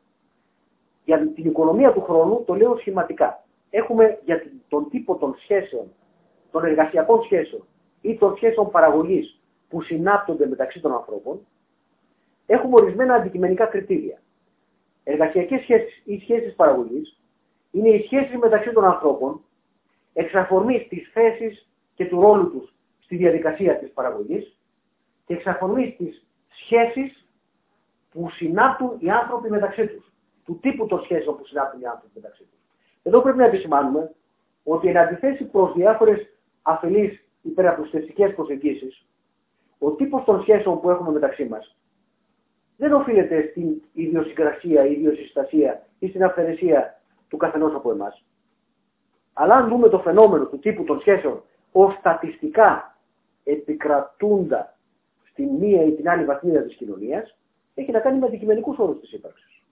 Για την οικονομία του χρόνου το λέω σχηματικά. Έχουμε για τον τύπο των σχέσεων, των εργασιακών σχέσεων ή των σχέσεων παραγωγής που συνάπτονται μεταξύ των ανθρώπων, έχουμε ορισμένα αντικειμενικά κριτήρια. Εργασιακές σχέσεις ή σχέσεις παραγωγής είναι οι σχέσεις μεταξύ των ανθρώπων εξ αφορμής της θέσης και του ρόλου τους στη διαδικασία της παραγωγής και εξ αφορμής της σχέσης που συνάπτουν οι άνθρωποι μεταξύ τους. Του τύπου των σχέσεων που συνάπτουν οι άνθρωποι μεταξύ τους. Εδώ πρέπει να επισημάνουμε ότι εν αντιθέσει προς διάφορες αφελείς υπεραπλουστευτικές προσεγγίσεις, ο τύπος των σχέσεων που έχουμε μεταξύ μας δεν οφείλεται στην ιδιοσυγκρασία, ιδιοσυστασία ή στην αυθαιρεσία του καθενός από εμάς. Αλλά αν δούμε το φαινόμενο του τύπου των σχέσεων ως στατιστικά επικρατούντα στη μία ή την άλλη βαθμίδα της κοινωνίας, έχει να κάνει με αντικειμενικούς όρους της ύπαρξης.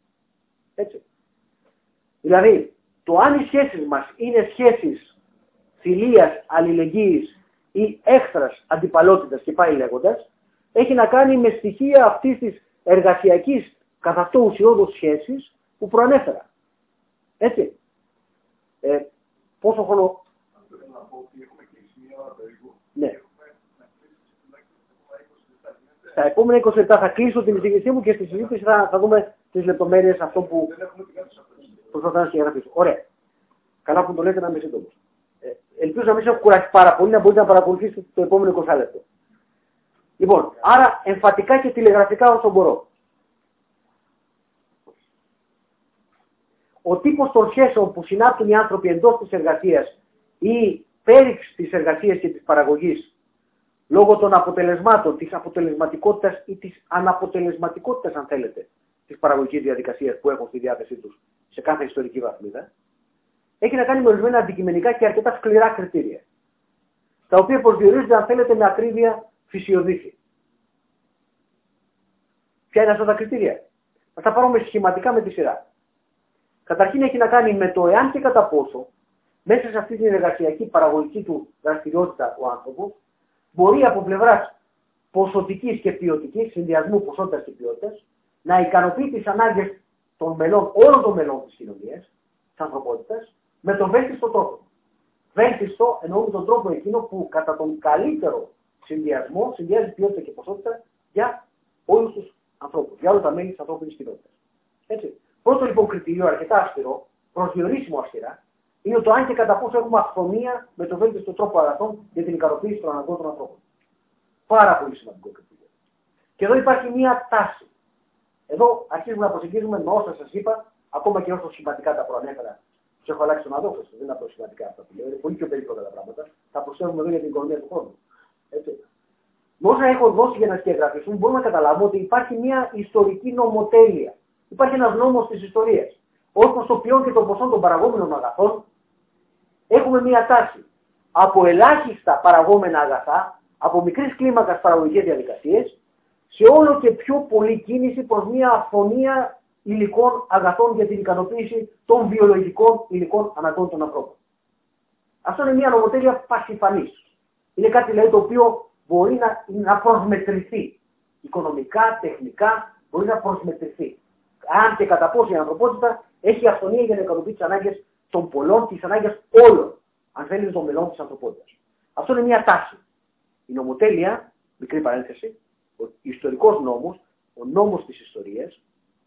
Έτσι. Δηλαδή, το αν οι σχέσεις μας είναι σχέσεις φιλίας, αλληλεγγύης ή έξτρας αντιπαλότητας και πάει λέγοντας, έχει να κάνει με στοιχεία αυτής της εργασιακής καθ' αυτό ουσιώδους σχέσης που προανέφερα. Έτσι. Ε, πόσο χρόνο... Ναι. Στα επόμενα είκοσι λεπτά θα κλείσω την εισηγησή μου και στη συζήτηση θα, θα δούμε τις λεπτομέρειες αυτό που προσπαθώ να συγγραφήσω. Ωραία. Καλά που το λέτε να είμαι σύντομος. Ε, ελπίζω να μην σε έχω κουράσει πάρα πολύ, να μπορείτε να παρακολουθήσετε το επόμενο είκοσι λεπτό. Λοιπόν, άρα εμφατικά και τηλεγραφικά όσο μπορώ. Ο τύπος των σχέσεων που συνάπτουν οι άνθρωποι εντός της εργασίας ή πέριξ της εργασίας και της παραγωγής λόγω των αποτελεσμάτων, της αποτελεσματικότητας ή της αναποτελεσματικότητας, αν θέλετε, της παραγωγικής διαδικασίας που έχουν στη διάθεσή τους σε κάθε ιστορική βαθμίδα, έχει να κάνει με ορισμένα αντικειμενικά και αρκετά σκληρά κριτήρια, τα οποία προσδιορίζονται, αν θέλετε, με ακρίβεια φυσιοδίθη. Ποια είναι αυτά τα κριτήρια? Θα τα πάρουμε σχηματικά με τη σειρά. Καταρχήν έχει να κάνει με το εάν και κατά πόσο μέσα σε αυτή την εργασιακή παραγωγική του δραστηριότητα ο άνθρωπος μπορεί από πλευράς ποσοτικής και ποιοτικής, συνδυασμού ποσότητας και ποιότητας, να ικανοποιεί τις ανάγκες των μελών, όλων των μελών της κοινωνίας, της ανθρωπότητας, με τον βέλτιστο τρόπο. Βέλτιστο εννοούμε τον τρόπο εκείνο που κατά τον καλύτερο συνδυασμό συνδυάζει ποιότητα και ποσότητα για όλους τους ανθρώπους, για όλα τα μέλη της ανθρώπινης κοινότητας. Έτσι. Πρώτο λοιπόν κριτήριο, αρκετά αυστηρό, προσδιορίσιμο αυστηρά, είναι το αν και κατά πόσο έχουμε αυθονία με τον βέλτιστο τρόπο αγαθών για την ικανοποίηση των αναγκών των ανθρώπων. Πάρα πολύ σημαντικό κριτήριο. Και εδώ υπάρχει μία τάση. Εδώ αρχίζουμε να προσεγγίζουμε με όσα σας είπα, ακόμα και όσο σχηματικά τα προανέφερα. Τους έχω αλλάξει τον αδόχο, δεν είναι απλώς σχηματικά αυτά που λέω. Είναι πολύ πιο περίπλοκα τα πράγματα. Τα προσθέτουμε εδώ για την οικονομία του χρόνου. Έτσι. Με όσα έχω δώσει για να σκεγγραφιστούν, μπορούμε να καταλάβουμε ότι υπάρχει μια ιστορική νομοτέλεια. Υπάρχει ένας νόμος της ιστορίας. Ως προς το ποιόν και το ποσό των παραγόμενων αγαθών, έχουμε μια τάση. Από ελάχιστα παραγόμενα αγαθά, από μικρής κλίμακας παραγωγικές διαδικασίες, σε όλο και πιο πολλή κίνηση προς μια αυθονία υλικών αγαθών για την ικανοποίηση των βιολογικών υλικών αναγκών των ανθρώπων. Αυτό είναι μια νομοτέλεια πασιφανής. Είναι κάτι δηλαδή το οποίο μπορεί να, να προσμετρηθεί. Οικονομικά, τεχνικά, μπορεί να προσμετρηθεί. Αν και κατά πόσο η ανθρωπότητα έχει αυθονία για να ικανοποιεί τις ανάγκες των πολλών, τις ανάγκες όλων, αν θέλει, των μελών της ανθρωπότητας. Αυτό είναι μια τάση. Η νομοτέλεια, μικρή παρένθεση, ο ιστορικός νόμος, ο νόμος της ιστορίας,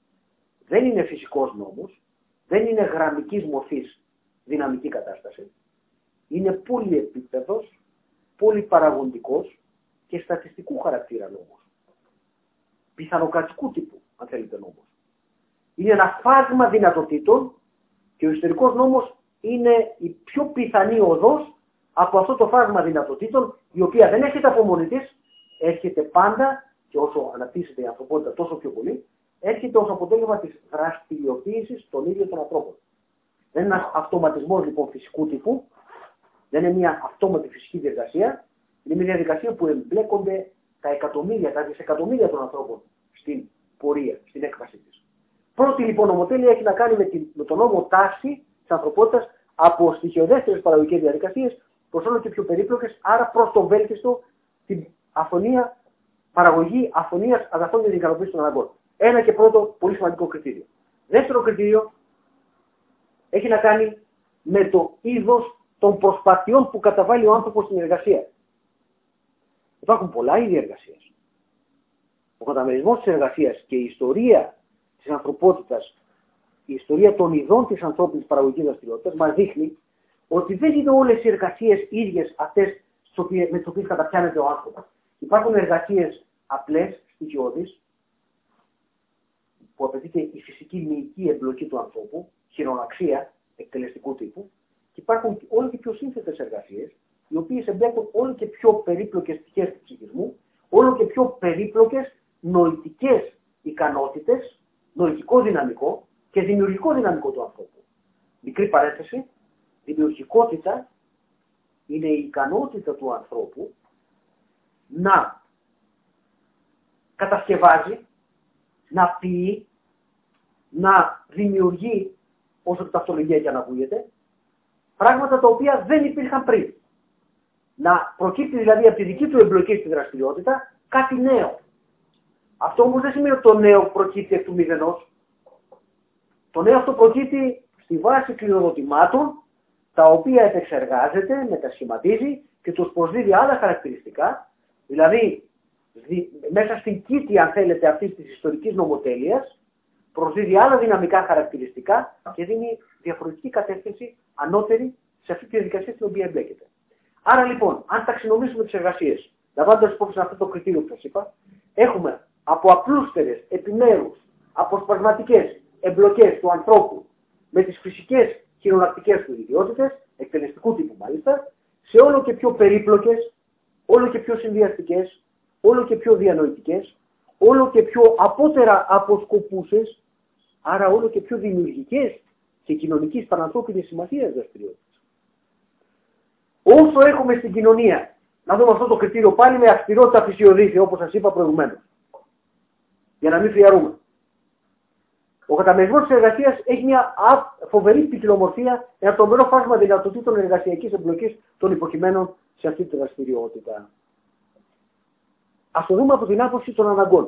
δεν είναι φυσικός νόμος, δεν είναι γραμμικής μορφής δυναμική κατάσταση, είναι πολυεπίπεδος, πολυπαραγοντικός και στατιστικού χαρακτήρα νόμος. Πιθανοκρατικού τύπου, αν θέλετε, νόμος. Είναι ένα φάσμα δυνατοτήτων και ο ιστορικός νόμος είναι η πιο πιθανή οδός από αυτό το φάσμα δυνατοτήτων, η οποία δεν έρχεται από μόνη της, έρχεται πάντα, και όσο αναπτύσσεται η ανθρωπότητα τόσο πιο πολύ, έρχεται ως αποτέλεσμα της δραστηριοποίησης των ίδιων των ανθρώπων. Δεν είναι ένας αυτοματισμός λοιπόν φυσικού τύπου, δεν είναι μια αυτόματη φυσική διαδικασία, είναι μια διαδικασία που εμπλέκονται τα εκατομμύρια, τα δισεκατομμύρια των ανθρώπων στην πορεία, στην έκβασή της. Πρώτη λοιπόν νομοτέλεια έχει να κάνει με, την, με τον νόμο τάση της ανθρωπότητας από στοιχειοδέστερες παραγωγικές διαδικασίες προς όλο και πιο περίπλοκες, άρα προς το βέλτιστο την αφωνία, παραγωγή αφωνίας αγαθών για την ικανοποίηση των αναγκών. Ένα και πρώτο πολύ σημαντικό κριτήριο. Δεύτερο κριτήριο έχει να κάνει με το είδος των προσπαθειών που καταβάλει ο άνθρωπος στην εργασία. Υπάρχουν πολλά είδη εργασίας. Ο καταμερισμός της εργασίας και η ιστορία της ανθρωπότητας, η ιστορία των ειδών της ανθρώπινης παραγωγικής δραστηριότητας μας δείχνει ότι δεν είναι όλες οι εργασίες ίδιες αυτές με τις οποίες καταπιάνεται ο άνθρωπος. Υπάρχουν εργασίες απλές, στοιχειώδεις, που απαιτείται η φυσική μυϊκή εμπλοκή του ανθρώπου, χειροναξία εκτελεστικού τύπου, και υπάρχουν όλο και πιο σύνθετες εργασίες, οι οποίες εμπλέκουν όλο και πιο περίπλοκες πτυχές του ψυχισμού, όλο και πιο περίπλοκες νοητικές ικανότητες, νοητικό δυναμικό και δημιουργικό δυναμικό του ανθρώπου. Μικρή παρένθεση, δημιουργικότητα είναι η ικανότητα του ανθρώπου να κατασκευάζει, να ποιεί, να δημιουργεί, όσο ταυτολογία και αν ακούγεται, πράγματα τα οποία δεν υπήρχαν πριν. Να προκύπτει δηλαδή από τη δική του εμπλοκή στη δραστηριότητα κάτι νέο. Αυτό όμως δεν σημαίνει ότι το νέο προκύπτει εκ του μηδενός. Το νέο αυτό προκύπτει στη βάση κληροδοτημάτων, τα οποία επεξεργάζεται, μετασχηματίζει και τους προσδίδει άλλα χαρακτηριστικά, δηλαδή μέσα στην κήτη, αν θέλετε, αυτής της ιστορικής νομοτέλειας, προσδίδει άλλα δυναμικά χαρακτηριστικά και δίνει διαφορετική κατεύθυνση ανώτερη σε αυτή τη διαδικασία στην οποία εμπλέκεται. Άρα λοιπόν, αν ταξινομήσουμε τις εργασίες, λαμβάνοντας υπόψη αυτό το κριτήριο που σας είπα, έχουμε από απλούστερες, επιμέρους, αποσπασματικές εμπλοκές του ανθρώπου με τις φυσικές χειρονακτικές του ιδιότητες, εκτελεστικού τύπου μάλιστα, σε όλο και πιο περίπλοκες, όλο και πιο συνδυαστικές, όλο και πιο διανοητικές, όλο και πιο απότερα αποσκοπούσες, άρα όλο και πιο δημιουργικές και κοινωνικής πανανθρώπινης σημασίας δραστηριότητες. Όσο έχουμε στην κοινωνία, να δούμε αυτό το κριτήριο πάλι με αυστηρότητα φυσιοδίθη, όπως σας είπα προηγουμένως, για να μην φριαρούμε. Ο καταμερισμός της εργασίας έχει μια φοβερή ποικιλομορφία, ένα τρομερό φάσμα δυνατοτήτων εργασιακής εμπλοκής των υποκειμένων σε αυτή τη δραστηριότητα. Ας το δούμε από την άποψη των αναγκών.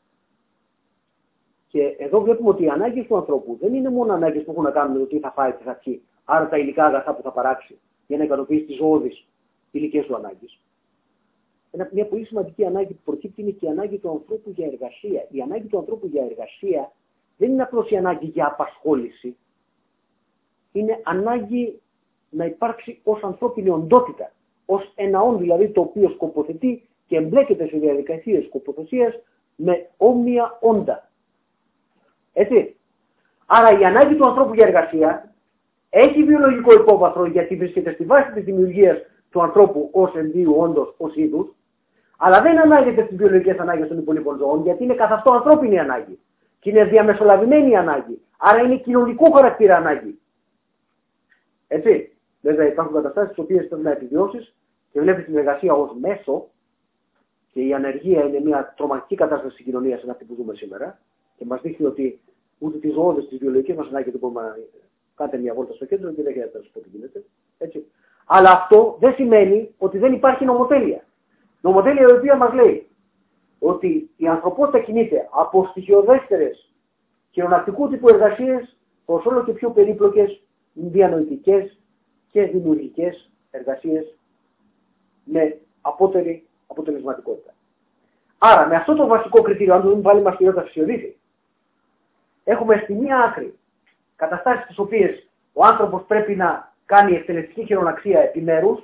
Και εδώ βλέπουμε ότι οι ανάγκες του ανθρώπου δεν είναι μόνο ανάγκες που έχουν να κάνουν με το τι θα φάει, τι θα πιει, άρα τα υλικά αγαθά που θα παράξει για να ικανοποιήσει τις ζώδεις υλικές του ανάγκες. Μια πολύ σημαντική ανάγκη που προκύπτει είναι και η ανάγκη του ανθρώπου για εργασία. Η ανάγκη του ανθρώπου για εργασία δεν είναι απλώς η ανάγκη για απασχόληση. Είναι ανάγκη να υπάρξει ως ανθρώπινη οντότητα, ως ένα όν δηλαδή το οποίο σκοποθετεί και εμπλέκεται σε διαδικασίες σκοποθεσίας με όμοια όντα. Έτσι. Άρα η ανάγκη του ανθρώπου για εργασία έχει βιολογικό υπόβαθρο γιατί βρίσκεται στη βάση της δημιουργίας του ανθρώπου ως ενδύου όντως, ως είδους, αλλά δεν ανάγεται στις βιολογικές ανάγκες των υπολείπων ζώων γιατί είναι καθ' αυτό ανθρώπινη ανάγκη. Και είναι διαμεσολαβημένη ανάγκη. Άρα είναι κοινωνικού χαρακτήρα ανάγκη. Έτσι. Βέβαια υπάρχουν καταστάσεις στις οποίες πρέπει να επιβιώσεις και βλέπεις την εργασία ως μέσο και η ανεργία είναι μια τρομακτική κατάσταση στην κοινωνία σαν αυτή που ζούμε σήμερα και μας δείχνει ότι ούτε τις ζωώδες, τις βιολογικές μας ανάγκες δεν μπορούμε να κάνετε μια βόλτα στο κέντρο και δεν χρειάζεται να σας πω τι γίνεται. Έτσι. Αλλά αυτό δεν σημαίνει ότι δεν υπάρχει νομοτέλεια. Νομοτέλεια η οποία μας λέει ότι η ανθρωπότητα κινείται από στοιχειοδέστερες χειρονακτικού τύπου εργασίες προς όλο και πιο περίπλοκες, διανοητικές και δημιουργικές εργασίες με απότερη αποτελεσματικότητα. Άρα, με αυτό το βασικό κριτήριο, αν το δούμε πάλι με αυστηρότητα φυσιοδίθη, έχουμε στη μία άκρη καταστάσεις στις οποίες ο άνθρωπος πρέπει να κάνει εκτελεστική χειροναξία επιμέρους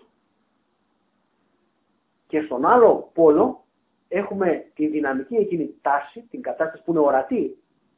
και στον άλλο πόλο έχουμε τη δυναμική εκείνη τάση, την κατάσταση που είναι ορατή,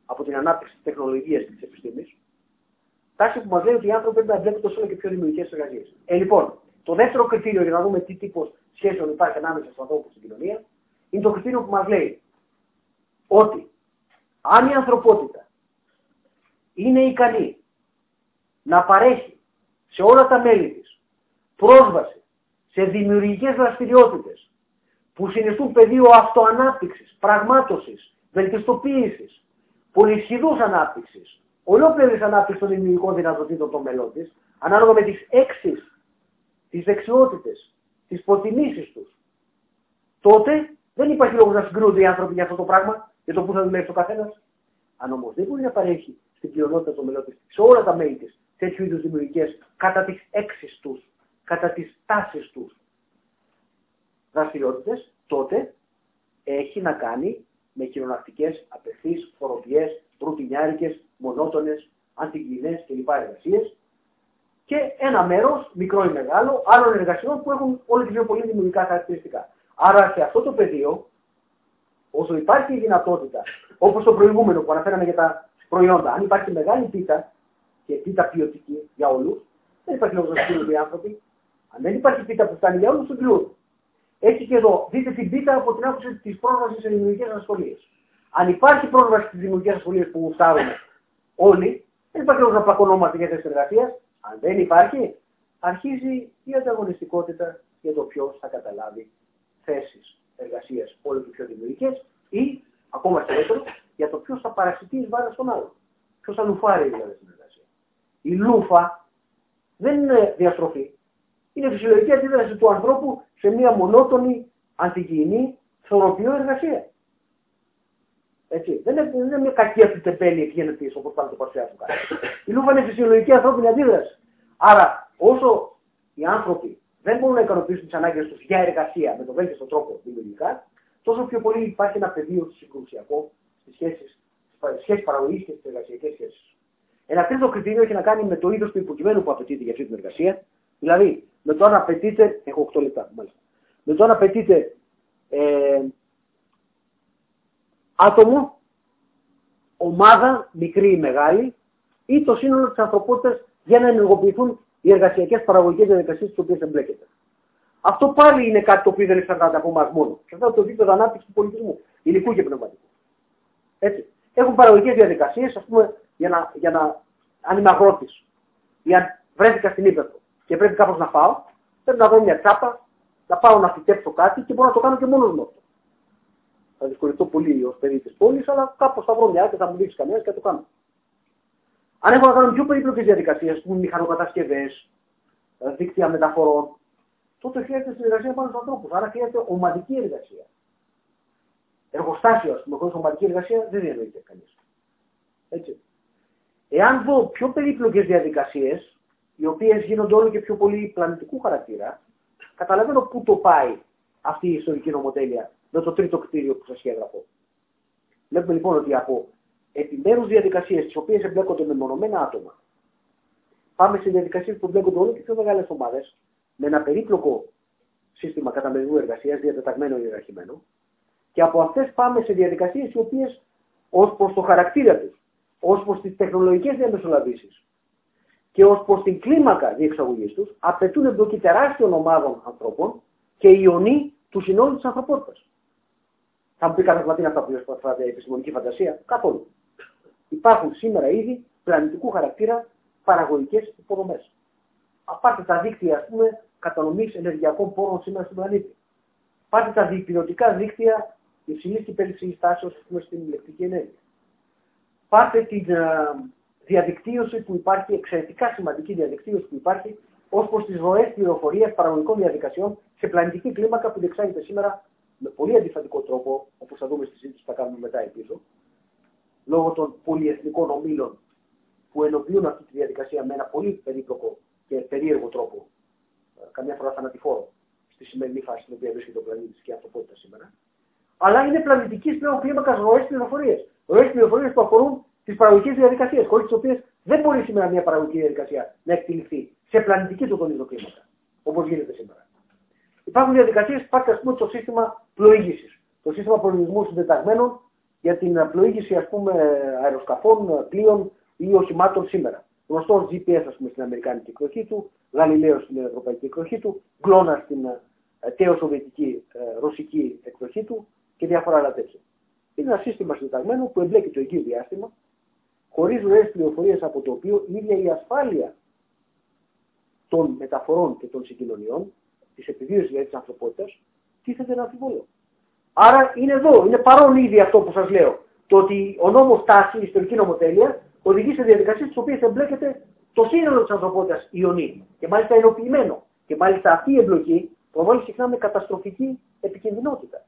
από την ανάπτυξη της τεχνολογίας και της επιστήμης. Τάση που μας λέει ότι οι άνθρωποι πρέπει να εμπλέκονται σε όλο και πιο δημιουργικές εργασίες. Ε, λοιπόν, το δεύτερο κριτήριο για να δούμε τι τύπος σχέσεων υπάρχει ανάμεσα στους ανθρώπους στην κοινωνία είναι το κριτήριο που μας λέει ότι αν η ανθρωπότητα είναι ικανή να παρέχει σε όλα τα μέλη της πρόσβαση σε δημιουργικές δραστηριότητες που συνιστούν πεδίο αυτοανάπτυξης, πραγμάτωσης, βελτιστοποίησης, πολυσχηδούς ανάπτυξης, ολόκληρης ανάπτυξης των δημιουργικών δυνατοτήτων των μελών της, ανάλογα με τις έξεις, τις δεξιότητες, τις προτιμήσεις τους, τότε δεν υπάρχει λόγος να συγκρούνται οι άνθρωποι για αυτό το πράγμα, για το πού θα δουλεύει ο καθένας. Αν όμως δεν μπορεί να παρέχει στην πλειονότητα των μελών της, σε όλα τα μέλη της, τέτοιου είδους δημιουργικές, κατά τις έξεις τους, κατά τις τάσεις τους δραστηριότητες, τότε έχει να κάνει με χειρονακτικές, απευθείς, φοροποιές, ρουτινιάρικες, μονότονες, αντιγυηνές κλπ. Εργασίες και ένα μέρος, μικρό ή μεγάλο, άλλων εργασιών που έχουν όλο και πιο πολύ δημιουργικά χαρακτηριστικά. Άρα σε αυτό το πεδίο, όσο υπάρχει η δυνατότητα, όπως το προηγούμενο που αναφέραμε για τα προϊόντα, αν υπάρχει μεγάλη πίτα και πίτα ποιοτική για όλους, δεν υπάρχει λόγος να συγκρίνονται οι άνθρωποι. Αν δεν υπάρχει πίτα που φτάνει για όλους, συγκρίνονται. Έτσι και εδώ, δείτε την πίτα από την άποψη της πρόσβασης σε δημιουργικές ασχολίες. Αν υπάρχει πρόσβαση στις δημιουργικές ασχολίες που γουστάρουμε όλοι, δεν υπάρχει λόγος να πλακωνόμαστε για θέσεις εργασίας. Αν δεν υπάρχει, αρχίζει η ανταγωνιστικότητα για το ποιος θα καταλάβει θέσεις εργασίας όλο και πιο δημιουργικές ή, ακόμα χειρότερο, για το ποιος θα παρασιτεί εις βάρος των άλλων. Ποιος θα λουφάρει δηλαδή στην εργασία. Η λούφα δεν είναι διαστροφή. Είναι φυσιολογική αντίδραση του ανθρώπου σε μια μονότονη, αντιγυηνή, θωροπιό εργασία. Έτσι. Δεν είναι, δεν είναι μια κακία του τεμπέλη εκγενετής, όπως πάνε το παρουσιάσουν κάτι. Η λούφα είναι φυσιολογική ανθρώπινη αντίδραση. Άρα, όσο οι άνθρωποι δεν μπορούν να ικανοποιήσουν τις ανάγκες τους για εργασία με τον βέλτιστο τρόπο δημιουργικά, τόσο πιο πολύ υπάρχει ένα πεδίο συγκρουσιακό στις σχέσεις, σχέσεις παραγωγής και στις εργασιακές σχέσεις. Ένα τρίτο κριτήριο έχει να κάνει με το είδος του υποκειμένου που απαιτείται για αυτή την εργασία. Δηλαδή, με το αν απαιτείται. Έχω οκτώ λεπτά, μάλιστα. Με το αν απαιτείται ε, άτομο, ομάδα, μικρή ή μεγάλη, ή το σύνολο της ανθρωπότητας για να ενεργοποιηθούν οι εργασιακές παραγωγικές διαδικασίες στις οποίες εμπλέκεται. Αυτό πάλι είναι κάτι το οποίο δεν εξαρτάται από εμάς μόνο. Εξαρτάται από το επίπεδο ανάπτυξης του πολιτισμού, υλικού και πνευματικού. Έτσι. Έχουν παραγωγικές διαδικασίες, ας πούμε, για να, για να αν είμαι αγρότης ή αν βρέθηκα στην ύπαιθρο και πρέπει κάπως να φάω, πρέπει να βρω μια τσάπα, να πάω να φυτέψω κάτι και μπορώ να το κάνω και μόνος μου αυτό. Θα δυσκολευτώ πολύ ως παιδί της πόλης, αλλά κάπως θα βρω μια και θα μου δείξει κανένας και θα το κάνω. Αν έχω να κάνω πιο περίπλοκες διαδικασίες, ας πούμε μηχανοκατασκευές, δίκτυα μεταφορών, τότε χρειάζεται συνεργασία πάνω στους ανθρώπους. Άρα χρειάζεται ομαδική εργασία. Εργοστάσιο, ας πούμε, χωρίς ομαδική εργασία δεν διανοείται κανείς. Έτσι. Εάν δω πιο περίπλοκες διαδικασίες, οι οποίες γίνονται όλο και πιο πολύ πλανητικού χαρακτήρα, καταλαβαίνω πού το πάει αυτή η ιστορική νομοτέλεια με το τρίτο κτίριο που σας έγραφω. Βλέπουμε λοιπόν ότι από επιμέρους διαδικασίες, τις οποίες εμπλέκονται με μονομένα άτομα, πάμε σε διαδικασίες που εμπλέκονται όλο και πιο μεγάλες ομάδες, με ένα περίπλοκο σύστημα καταμερισμού εργασίας, διατεταγμένο ή ιεραρχημένο, και από αυτές πάμε σε διαδικασίες οι οποίες ως προς το χαρακτήρα τους, ως προς τις τεχνολογικές διαμεσολαβήσεις και ως προς την κλίμακα διεξαγωγής τους, απαιτούν εμπλοκή τεράστιων ομάδων ανθρώπων και ιονή του συνόλου της ανθρωπότητας. Θα μου πει κάποιος ότι είναι αυτά που είναι η επιστημονική φαντασία. Καθόλου. Υπάρχουν σήμερα ήδη πλανητικού χαρακτήρα παραγωγικές υποδομές. Πάρτε τα δίκτυα, ας πούμε, κατανομής ενεργειακών πόρων σήμερα στον πλανήτη. Πάρτε τα διπυρωτικά δίκτυα υψηλής και υπερυψηλής τάσεως στην ηλεκτρική ενέργεια. Πάρτε τη διαδικτύωση που υπάρχει, εξαιρετικά σημαντική διαδικτύωση που υπάρχει, ως προς τις ροές πληροφορίας παραγωγικών διαδικασιών σε πλανητική κλίμακα που διεξάγεται σήμερα με πολύ αντιφατικό τρόπο, όπως θα δούμε στη συζήτηση που θα κάνουμε μετά πίσω, λόγω των πολυεθνικών ομίλων που ενοποιούν αυτή τη διαδικασία με ένα πολύ περίπλοκο και περίεργο τρόπο, καμιά φορά θανατηφόρο, στη σημερινή φάση στην οποία βρίσκεται ο πλανήτης και η ανθρωπότητα σήμερα. Αλλά είναι πλανητικής πλέον κλίμακας ροές πληροφορίες. Ροές πληροφορίες που αφορούν τις παραγωγικές διαδικασίες, χωρίς τις οποίες δεν μπορεί σήμερα μια παραγωγική διαδικασία να εκτεληθεί σε πλανητική του τον ίδιο κλίμακα, όπως γίνεται σήμερα. Υπάρχουν διαδικασίες, υπάρχει ας πούμε το σύστημα πλοήγησης, το σύστημα πλοηγισμού συντεταγμένων για την πλοήγηση, ας πούμε, αεροσκαφών, πλοίων ή οχημάτων σήμερα. Γνωστό τζι πι ες, ας πούμε, στην αμερικάνικη εκδοχή του, Γαλιλαίο στην ευρωπαϊκή εκδοχή του, Γκλόνα στην τέο-σοβιετική ρωσική εκδοχή του και διάφορα άλλα τέτοια. Είναι ένα σύστημα συνταγμένο που εμπλέκει το εκεί διάστημα, χωρίς ροές πληροφορίες, από το οποίο η ίδια η ασφάλεια των μεταφορών και των συγκοινωνιών, της επιβίωσης δηλαδή της ανθρωπότητας, τίθεται να αμφιβόλω. Άρα είναι εδώ, είναι παρόν ήδη αυτό που σας λέω. Το ότι ο νόμος τάση, η ιστορική νομοτέλεια, οδηγεί σε διαδικασίες στις οποίες εμπλέκεται το σύνολο της ανθρωπότητας ιονή. Και μάλιστα ενοποιημένο. Και μάλιστα αυτή η εμπλοκή προβάλλει συχνά με καταστροφική επικινδυνότητα.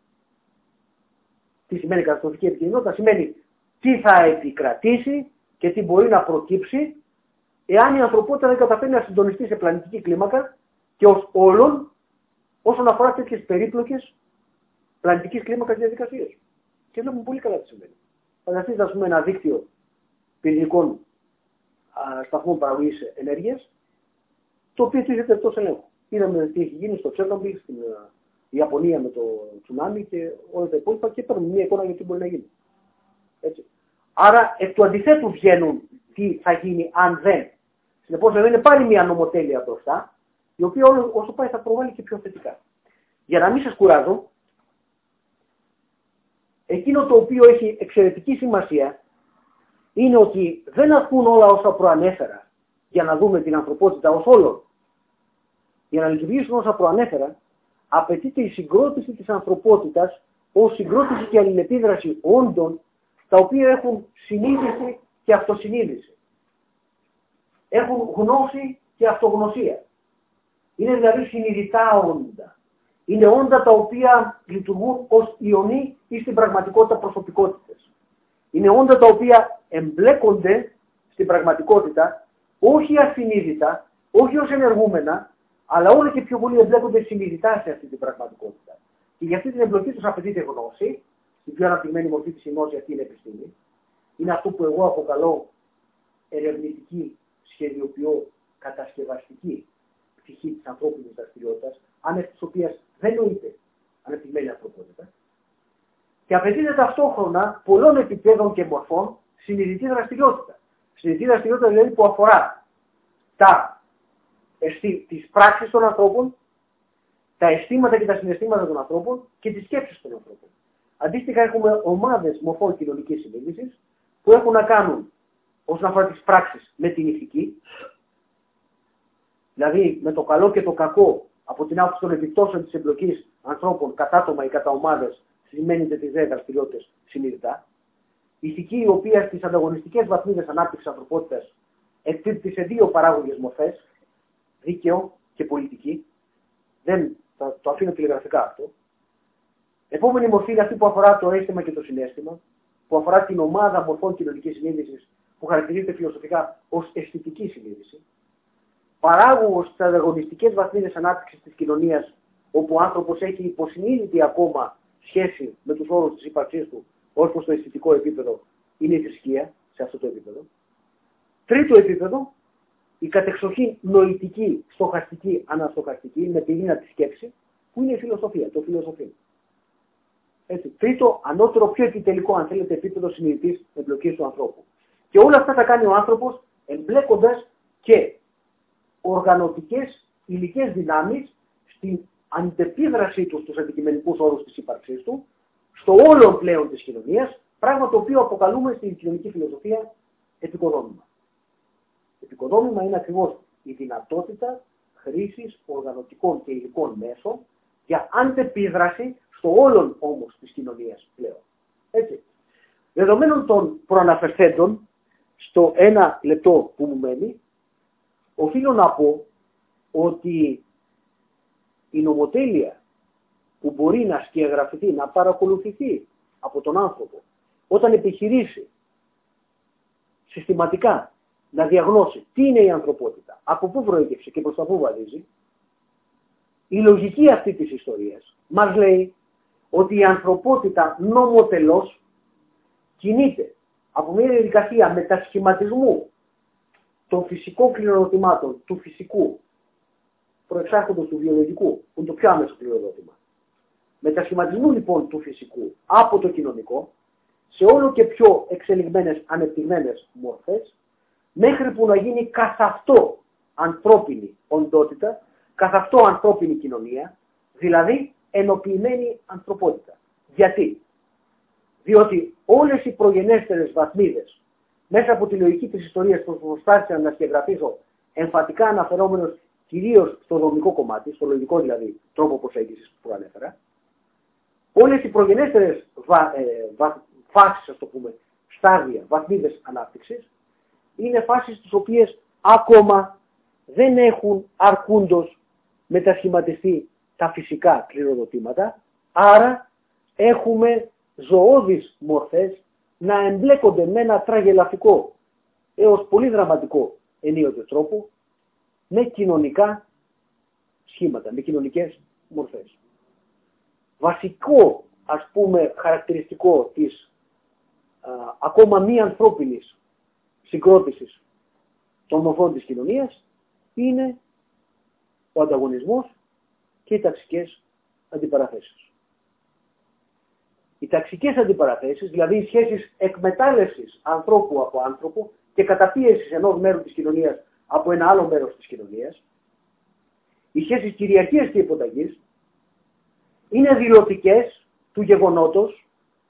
Τι σημαίνει καταστροφική επικινδυνότητα? Σημαίνει τι θα επικρατήσει και τι μπορεί να προκύψει εάν η ανθρωπότητα δεν καταφέρει να συντονιστεί σε πλανητική κλίμακα και ως όλων όσον αφορά τέτοιες περίπλοκες πλανητικής κλίμακας διαδικασίες. Και βλέπουμε πολύ καλά τι σημαίνει. Φανταστείτε, ας πούμε, ένα δίκτυο πυρηνικών σταθμών παραγωγής ενέργειας, το οποίο τίθεται εκτός ελέγχου. Είδαμε τι έχει γίνει στο Τσέρνομπιλ, στην Ιαπωνία με το τσουνάμι και όλα τα υπόλοιπα και παίρνουμε μια εικόνα για τι μπορεί να γίνει. Έτσι. Άρα, εκ του αντιθέτου βγαίνουν τι θα γίνει αν δεν. Συνεπώς, εδώ είναι πάλι μια νομοτέλεια μπροστά, η οποία όλο, όσο πάει θα προβάλλει και πιο θετικά. Για να μην σας κουράζω, εκείνο το οποίο έχει εξαιρετική σημασία είναι ότι δεν αρκούν όλα όσα προανέφερα για να δούμε την ανθρωπότητα ως όλο. Για να λειτουργήσουν όσα προανέφερα, απαιτείται η συγκρότηση της ανθρωπότητας ως συγκρότηση και αλληλεπίδραση όντων τα οποία έχουν συνείδηση και αυτοσυνείδηση. Έχουν γνώση και αυτογνωσία. Είναι δηλαδή συνειδητά όντα. Είναι όντα τα οποία λειτουργούν ως ιονοί ή στην πραγματικότητα προσωπικότητες. Είναι όντα τα οποία εμπλέκονται στην πραγματικότητα όχι ασυνείδητα, όχι ως ενεργούμενα, αλλά όλο και πιο πολύ εμπλέκονται συνειδητά σε αυτή την πραγματικότητα. Και για αυτή την εμπλοκή τους απαιτείται γνώση, στην πιο αναπτυγμένη μορφή της γνώσης αυτή είναι επιστήμη. Είναι αυτό που εγώ αποκαλώ ερευνητική, σχεδιοποιώ, κατασκευαστική πτυχή της ανθρώπινης δραστηριότητας, άνευ της οποίας δεν νοείται ανεπτυγμένη ανθρωπότητα. Και απαιτείται ταυτόχρονα πολλών επιπέδων και μορφών συνειδητή δραστηριότητα. Συνειδητή δραστηριότητα δηλαδή που αφορά τα, τις πράξεις των ανθρώπων, τα αισθήματα και τα συναισθήματα των ανθρώπων και τις σκέψεις των ανθρώπων. Αντίστοιχα έχουμε ομάδες μορφών κοινωνικής συνείδησης που έχουν να κάνουν όσον αφορά τις πράξεις με την ηθική, δηλαδή με το καλό και το κακό από την άποψη των επιπτώσεων της εμπλοκής ανθρώπων κατά άτομα ή κατά ομάδες σημαίνεται τις δε δραστηριότητες συνειδητά. Ηθική η οποία στις ανταγωνιστικές βαθμίδες ανάπτυξης ανθρωπότητας εκπίπτει σε δύο παράγωγες μορφές, δίκαιο και πολιτική. Δεν θα το αφήνω τηλεγραφικά αυτό. Επόμενη μορφή είναι αυτή που αφορά το αίσθημα και το συναίσθημα, που αφορά την ομάδα μορφών κοινωνικής συνείδησης που χαρακτηρίζεται φιλοσοφικά ως αισθητική συνείδηση. Παράγωγος στις ανταγωνιστικές βαθμίδες ανάπτυξης της κοινωνίας, όπου ο άνθρωπος έχει υποσυνείδητη ακόμα σχέση με τους όρους της ύπαρξής του, ως προς το αισθητικό επίπεδο, είναι η θρησκεία σε αυτό το επίπεδο. Τρίτο επίπεδο, η κατεξοχήν νοητική, στοχαστική, αναστοχαστική, με πυρήνα τη σκέψη, που είναι η φιλοσοφία, το φιλοσοφείο. Έτσι. Τρίτο, ανώτερο, πιο επιτελικό, αν θέλετε, επίπεδο συνειδητής εμπλοκής του ανθρώπου. Και όλα αυτά τα κάνει ο άνθρωπος εμπλέκοντας και οργανωτικές υλικές δυνάμεις στην αντεπίδρασή του στους αντικειμενικούς όρους της ύπαρξής του, στο όλον πλέον της κοινωνίας, πράγμα το οποίο αποκαλούμε στην κοινωνική φιλοσοφία επικοδόμημα. Επικοδόμημα είναι ακριβώς η δυνατότητα χρήσης οργανωτικών και υλικών μέσων για αντεπίδραση στο όλον όμως της κοινωνίας πλέον. Έτσι. Δεδομένων των προαναφερθέντων, στο ένα λεπτό που μου μένει, οφείλω να πω ότι η νομοτέλεια που μπορεί να σκιαγραφηθεί, να παρακολουθηθεί από τον άνθρωπο, όταν επιχειρήσει συστηματικά να διαγνώσει τι είναι η ανθρωπότητα, από πού προέκυψε και προς τα πού βαδίζει, η λογική αυτή της ιστορίας μας λέει ότι η ανθρωπότητα νομοτελώς κινείται από μια διαδικασία μετασχηματισμού των φυσικών κληροδοτημάτων, του φυσικού, προεξάρχοντος του βιολογικού, που είναι το πιο άμεσο κληροδότημα. Μετασχηματισμού λοιπόν του φυσικού από το κοινωνικό σε όλο και πιο εξελιγμένες, ανεπτυγμένες μορφές, μέχρι που να γίνει καθ' αυτό ανθρώπινη οντότητα, καθ' αυτό ανθρώπινη κοινωνία, δηλαδή ενοποιημένη ανθρωπότητα. Γιατί? Διότι όλες οι προγενέστερες βαθμίδες, μέσα από τη λογική της ιστορίας που προσπάθησα να σκεγγραφίσω, εμφατικά αναφερόμενος κυρίως στο δομικό κομμάτι, στο λογικό δηλαδή τρόπο προσέγγισης που προανέφερα, όλες οι προγενέστερες βα, ε, βα, φάσεις, ας το πούμε, στάδια, βαθμίδες ανάπτυξης, είναι φάσεις τις οποίες ακόμα δεν έχουν αρκούντος μετασχηματιστεί τα φυσικά κληροδοτήματα, άρα έχουμε ζωώδεις μορφές να εμπλέκονται με ένα τραγελαφικό έως πολύ δραματικό ενίοτε τρόπο με κοινωνικά σχήματα, με κοινωνικές μορφές. Βασικό, ας πούμε, χαρακτηριστικό της α, ακόμα μη ανθρώπινης συγκρότησης των μορφών της κοινωνίας είναι ο ανταγωνισμός και οι ταξικές αντιπαραθέσεις. Οι ταξικές αντιπαραθέσεις, δηλαδή οι σχέσεις εκμετάλλευσης ανθρώπου από άνθρωπο και καταπίεσης ενός μέρους της κοινωνίας από ένα άλλο μέρος της κοινωνίας, οι σχέσεις κυριαρχίας και υποταγής, είναι δηλωτικές του γεγονότος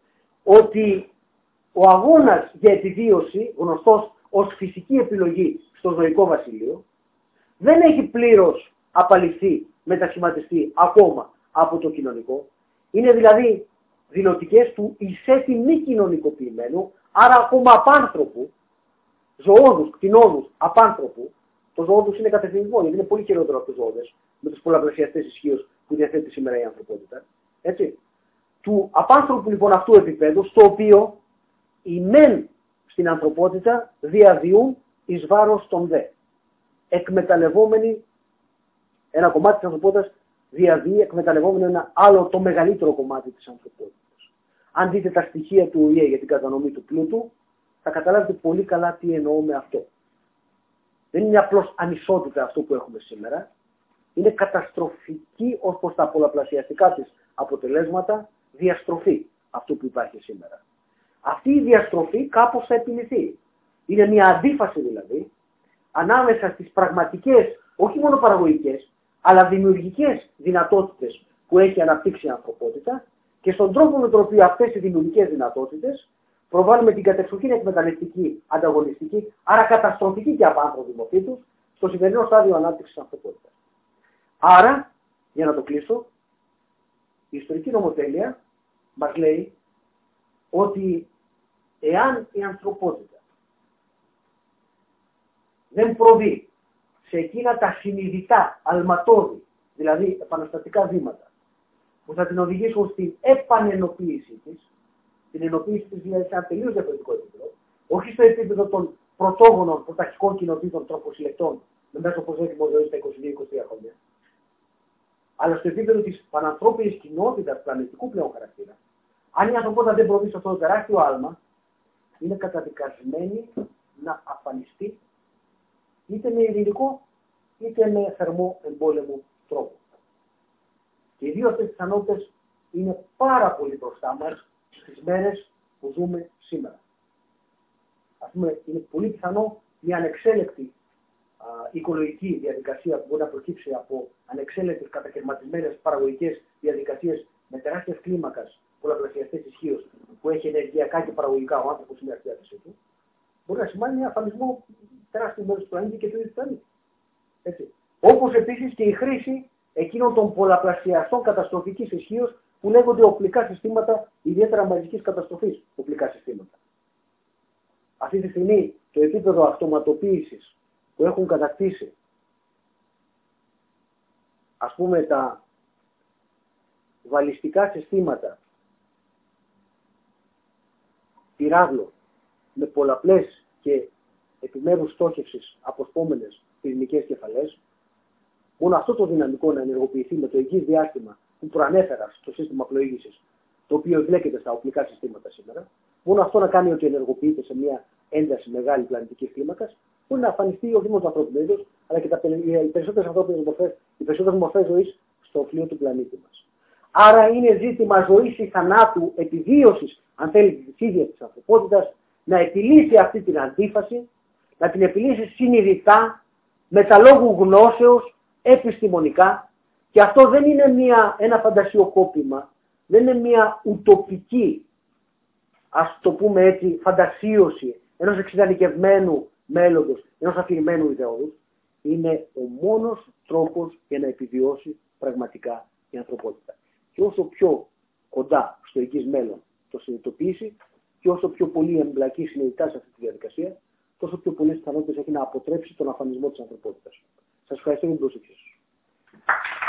ότι ο αγώνας για επιβίωση, γνωστός ως φυσική επιλογή στο ζωικό βασίλειο, δεν έχει πλήρως απαλληφθεί, μετασχηματιστεί ακόμα από το κοινωνικό. Είναι δηλαδή δηλωτικές του εισέτη μη κοινωνικοποιημένου, άρα ακόμα απάνθρωπου, ζωώδους, κτηνόδους, απάνθρωπου. Το ζωώδους είναι κατευθυντικό, γιατί είναι πολύ χειρότερο από τους ζωώδες, με τους πολλαπλασιαστές ισχύως που διαθέτει σήμερα η ανθρωπότητα. Έτσι. Του απάνθρωπου λοιπόν αυτού επίπεδου, στο οποίο οι μεν στην ανθρωπότητα διαδιούν εις βάρος των δε. Εκμεταλλευόμενοι ένα κομμάτι της ανθρωπότητας, διαδύει εκμεταλλευόμενο ένα άλλο, το μεγαλύτερο κομμάτι της ανθρωπότητας. Αν δείτε τα στοιχεία του Ο Η Ε για την κατανομή του πλούτου, θα καταλάβετε πολύ καλά τι εννοώ με αυτό. Δεν είναι απλώς ανισότητα αυτό που έχουμε σήμερα. Είναι καταστροφική ως προς τα πολλαπλασιαστικά της αποτελέσματα διαστροφή αυτού που υπάρχει σήμερα. Αυτή η διαστροφή κάπως θα επιληθεί. Είναι μια αντίφαση δηλαδή ανάμεσα στις πραγματικές, όχι μόνο παραγωγικές, αλλά δημιουργικές δυνατότητες που έχει αναπτύξει η ανθρωπότητα και στον τρόπο με τον οποίο αυτές οι δημιουργικές δυνατότητες προβάλλουμε την κατεξοχήν εκμεταλλευτική, ανταγωνιστική, άρα καταστροφική και απάνθρωπη μορφή τους στο σημερινό στάδιο ανάπτυξης της ανθρωπότητας. Άρα, για να το κλείσω, η ιστορική νομοτέλεια μας λέει ότι εάν η ανθρωπότητα δεν προβεί σε εκείνα τα συνειδητά, αλματώδη, δηλαδή επαναστατικά βήματα, που θα την οδηγήσουν στην επανενοποίησή της, την ενοποίηση της δηλαδή σε ένα τελείως διαφορετικό επίπεδο, όχι στο επίπεδο των πρωτόγονων πρωταρχικών κοινοτήτων τροποσυλλεκτών με μέσο προσδόκιμο ζωής στα είκοσι δύο είκοσι τρία χρόνια, αλλά στο επίπεδο της πανανθρώπινης κοινότητας πλανητικού πλέον χαρακτήρα, αν η ανθρωπότητα δεν προβεί σε αυτό το τεράστιο άλμα, είναι καταδικασμένη να αφανιστεί είτε με ειρηνικό είτε με θερμό εμπόλεμο τρόπο. Και οι δύο αυτές τις πιθανότητες είναι πάρα πολύ μπροστά μας στις μέρες που ζούμε σήμερα. Ας πούμε, είναι πολύ πιθανό μια ανεξέλεκτη α, οικολογική διαδικασία που μπορεί να προκύψει από ανεξέλεκτες κατακαιρματισμένες παραγωγικές διαδικασίες με τεράστιες κλίμακας πολλαπλασιαστές ισχύως που έχει ενεργειακά και παραγωγικά ο άνθρωπος στην διάθεσή του, μπορεί να σημαίνει ένα αφανισμό τεράστιου μέρους του πλανήτη και του ίδιου του πλανήτη. Έτσι. Όπως επίσης και η χρήση εκείνων των πολλαπλασιαστών καταστροφικής ισχύως που λέγονται οπλικά συστήματα, ιδιαίτερα μαζικής καταστροφής οπλικά συστήματα. Αυτή τη στιγμή το επίπεδο αυτοματοποίησης που έχουν κατακτήσει, ας πούμε, τα βαλιστικά συστήματα πυράβλων με πολλαπλές και επιμέρους στόχευσης αποσπόμενες πυρηνικές κεφαλές, μόνο αυτό το δυναμικό να ενεργοποιηθεί με το εγγύς διάστημα που προανέφερα στο σύστημα πλοήγησης, το οποίο εμπλέκεται στα οπλικά συστήματα σήμερα, μόνο αυτό να κάνει ότι ενεργοποιείται σε μια ένταση μεγάλη πλανητική κλίμακα, μπορεί να αφανιστεί όχι μόνο το ανθρώπινο είδος, αλλά και τα, οι περισσότερες ανθρώπινες μορφές, οι περισσότερες μορφές ζωής στο φλοιό του πλανήτη μας. Άρα είναι ζήτημα ζωής ή θανάτου, επιβίωσης, αν θέλετε, της ίδιας της ανθρωπότητας, να επιλύσει αυτή την αντίφαση, να την επιλύσει συνειδητά, με τα λόγου γνώσεως, επιστημονικά, και αυτό δεν είναι μια, ένα φαντασιοκόπημα, δεν είναι μια ουτοπική, ας το πούμε έτσι, φαντασίωση ενός εξειδανικευμένου μέλλοντος, ενός αφηρημένου ιδεώδους. Είναι ο μόνος τρόπος για να επιβιώσει πραγματικά η ανθρωπότητα. Και όσο πιο κοντά στο εγγύς μέλλον το συνειδητοποιήσει και όσο πιο πολύ εμπλακεί συνειδητά σε αυτή τη διαδικασία, τόσο πιο πολλές πιθανότητες έχει να αποτρέψει τον αφανισμό της ανθρωπότητας. Σας ευχαριστώ για την προσοχή σας.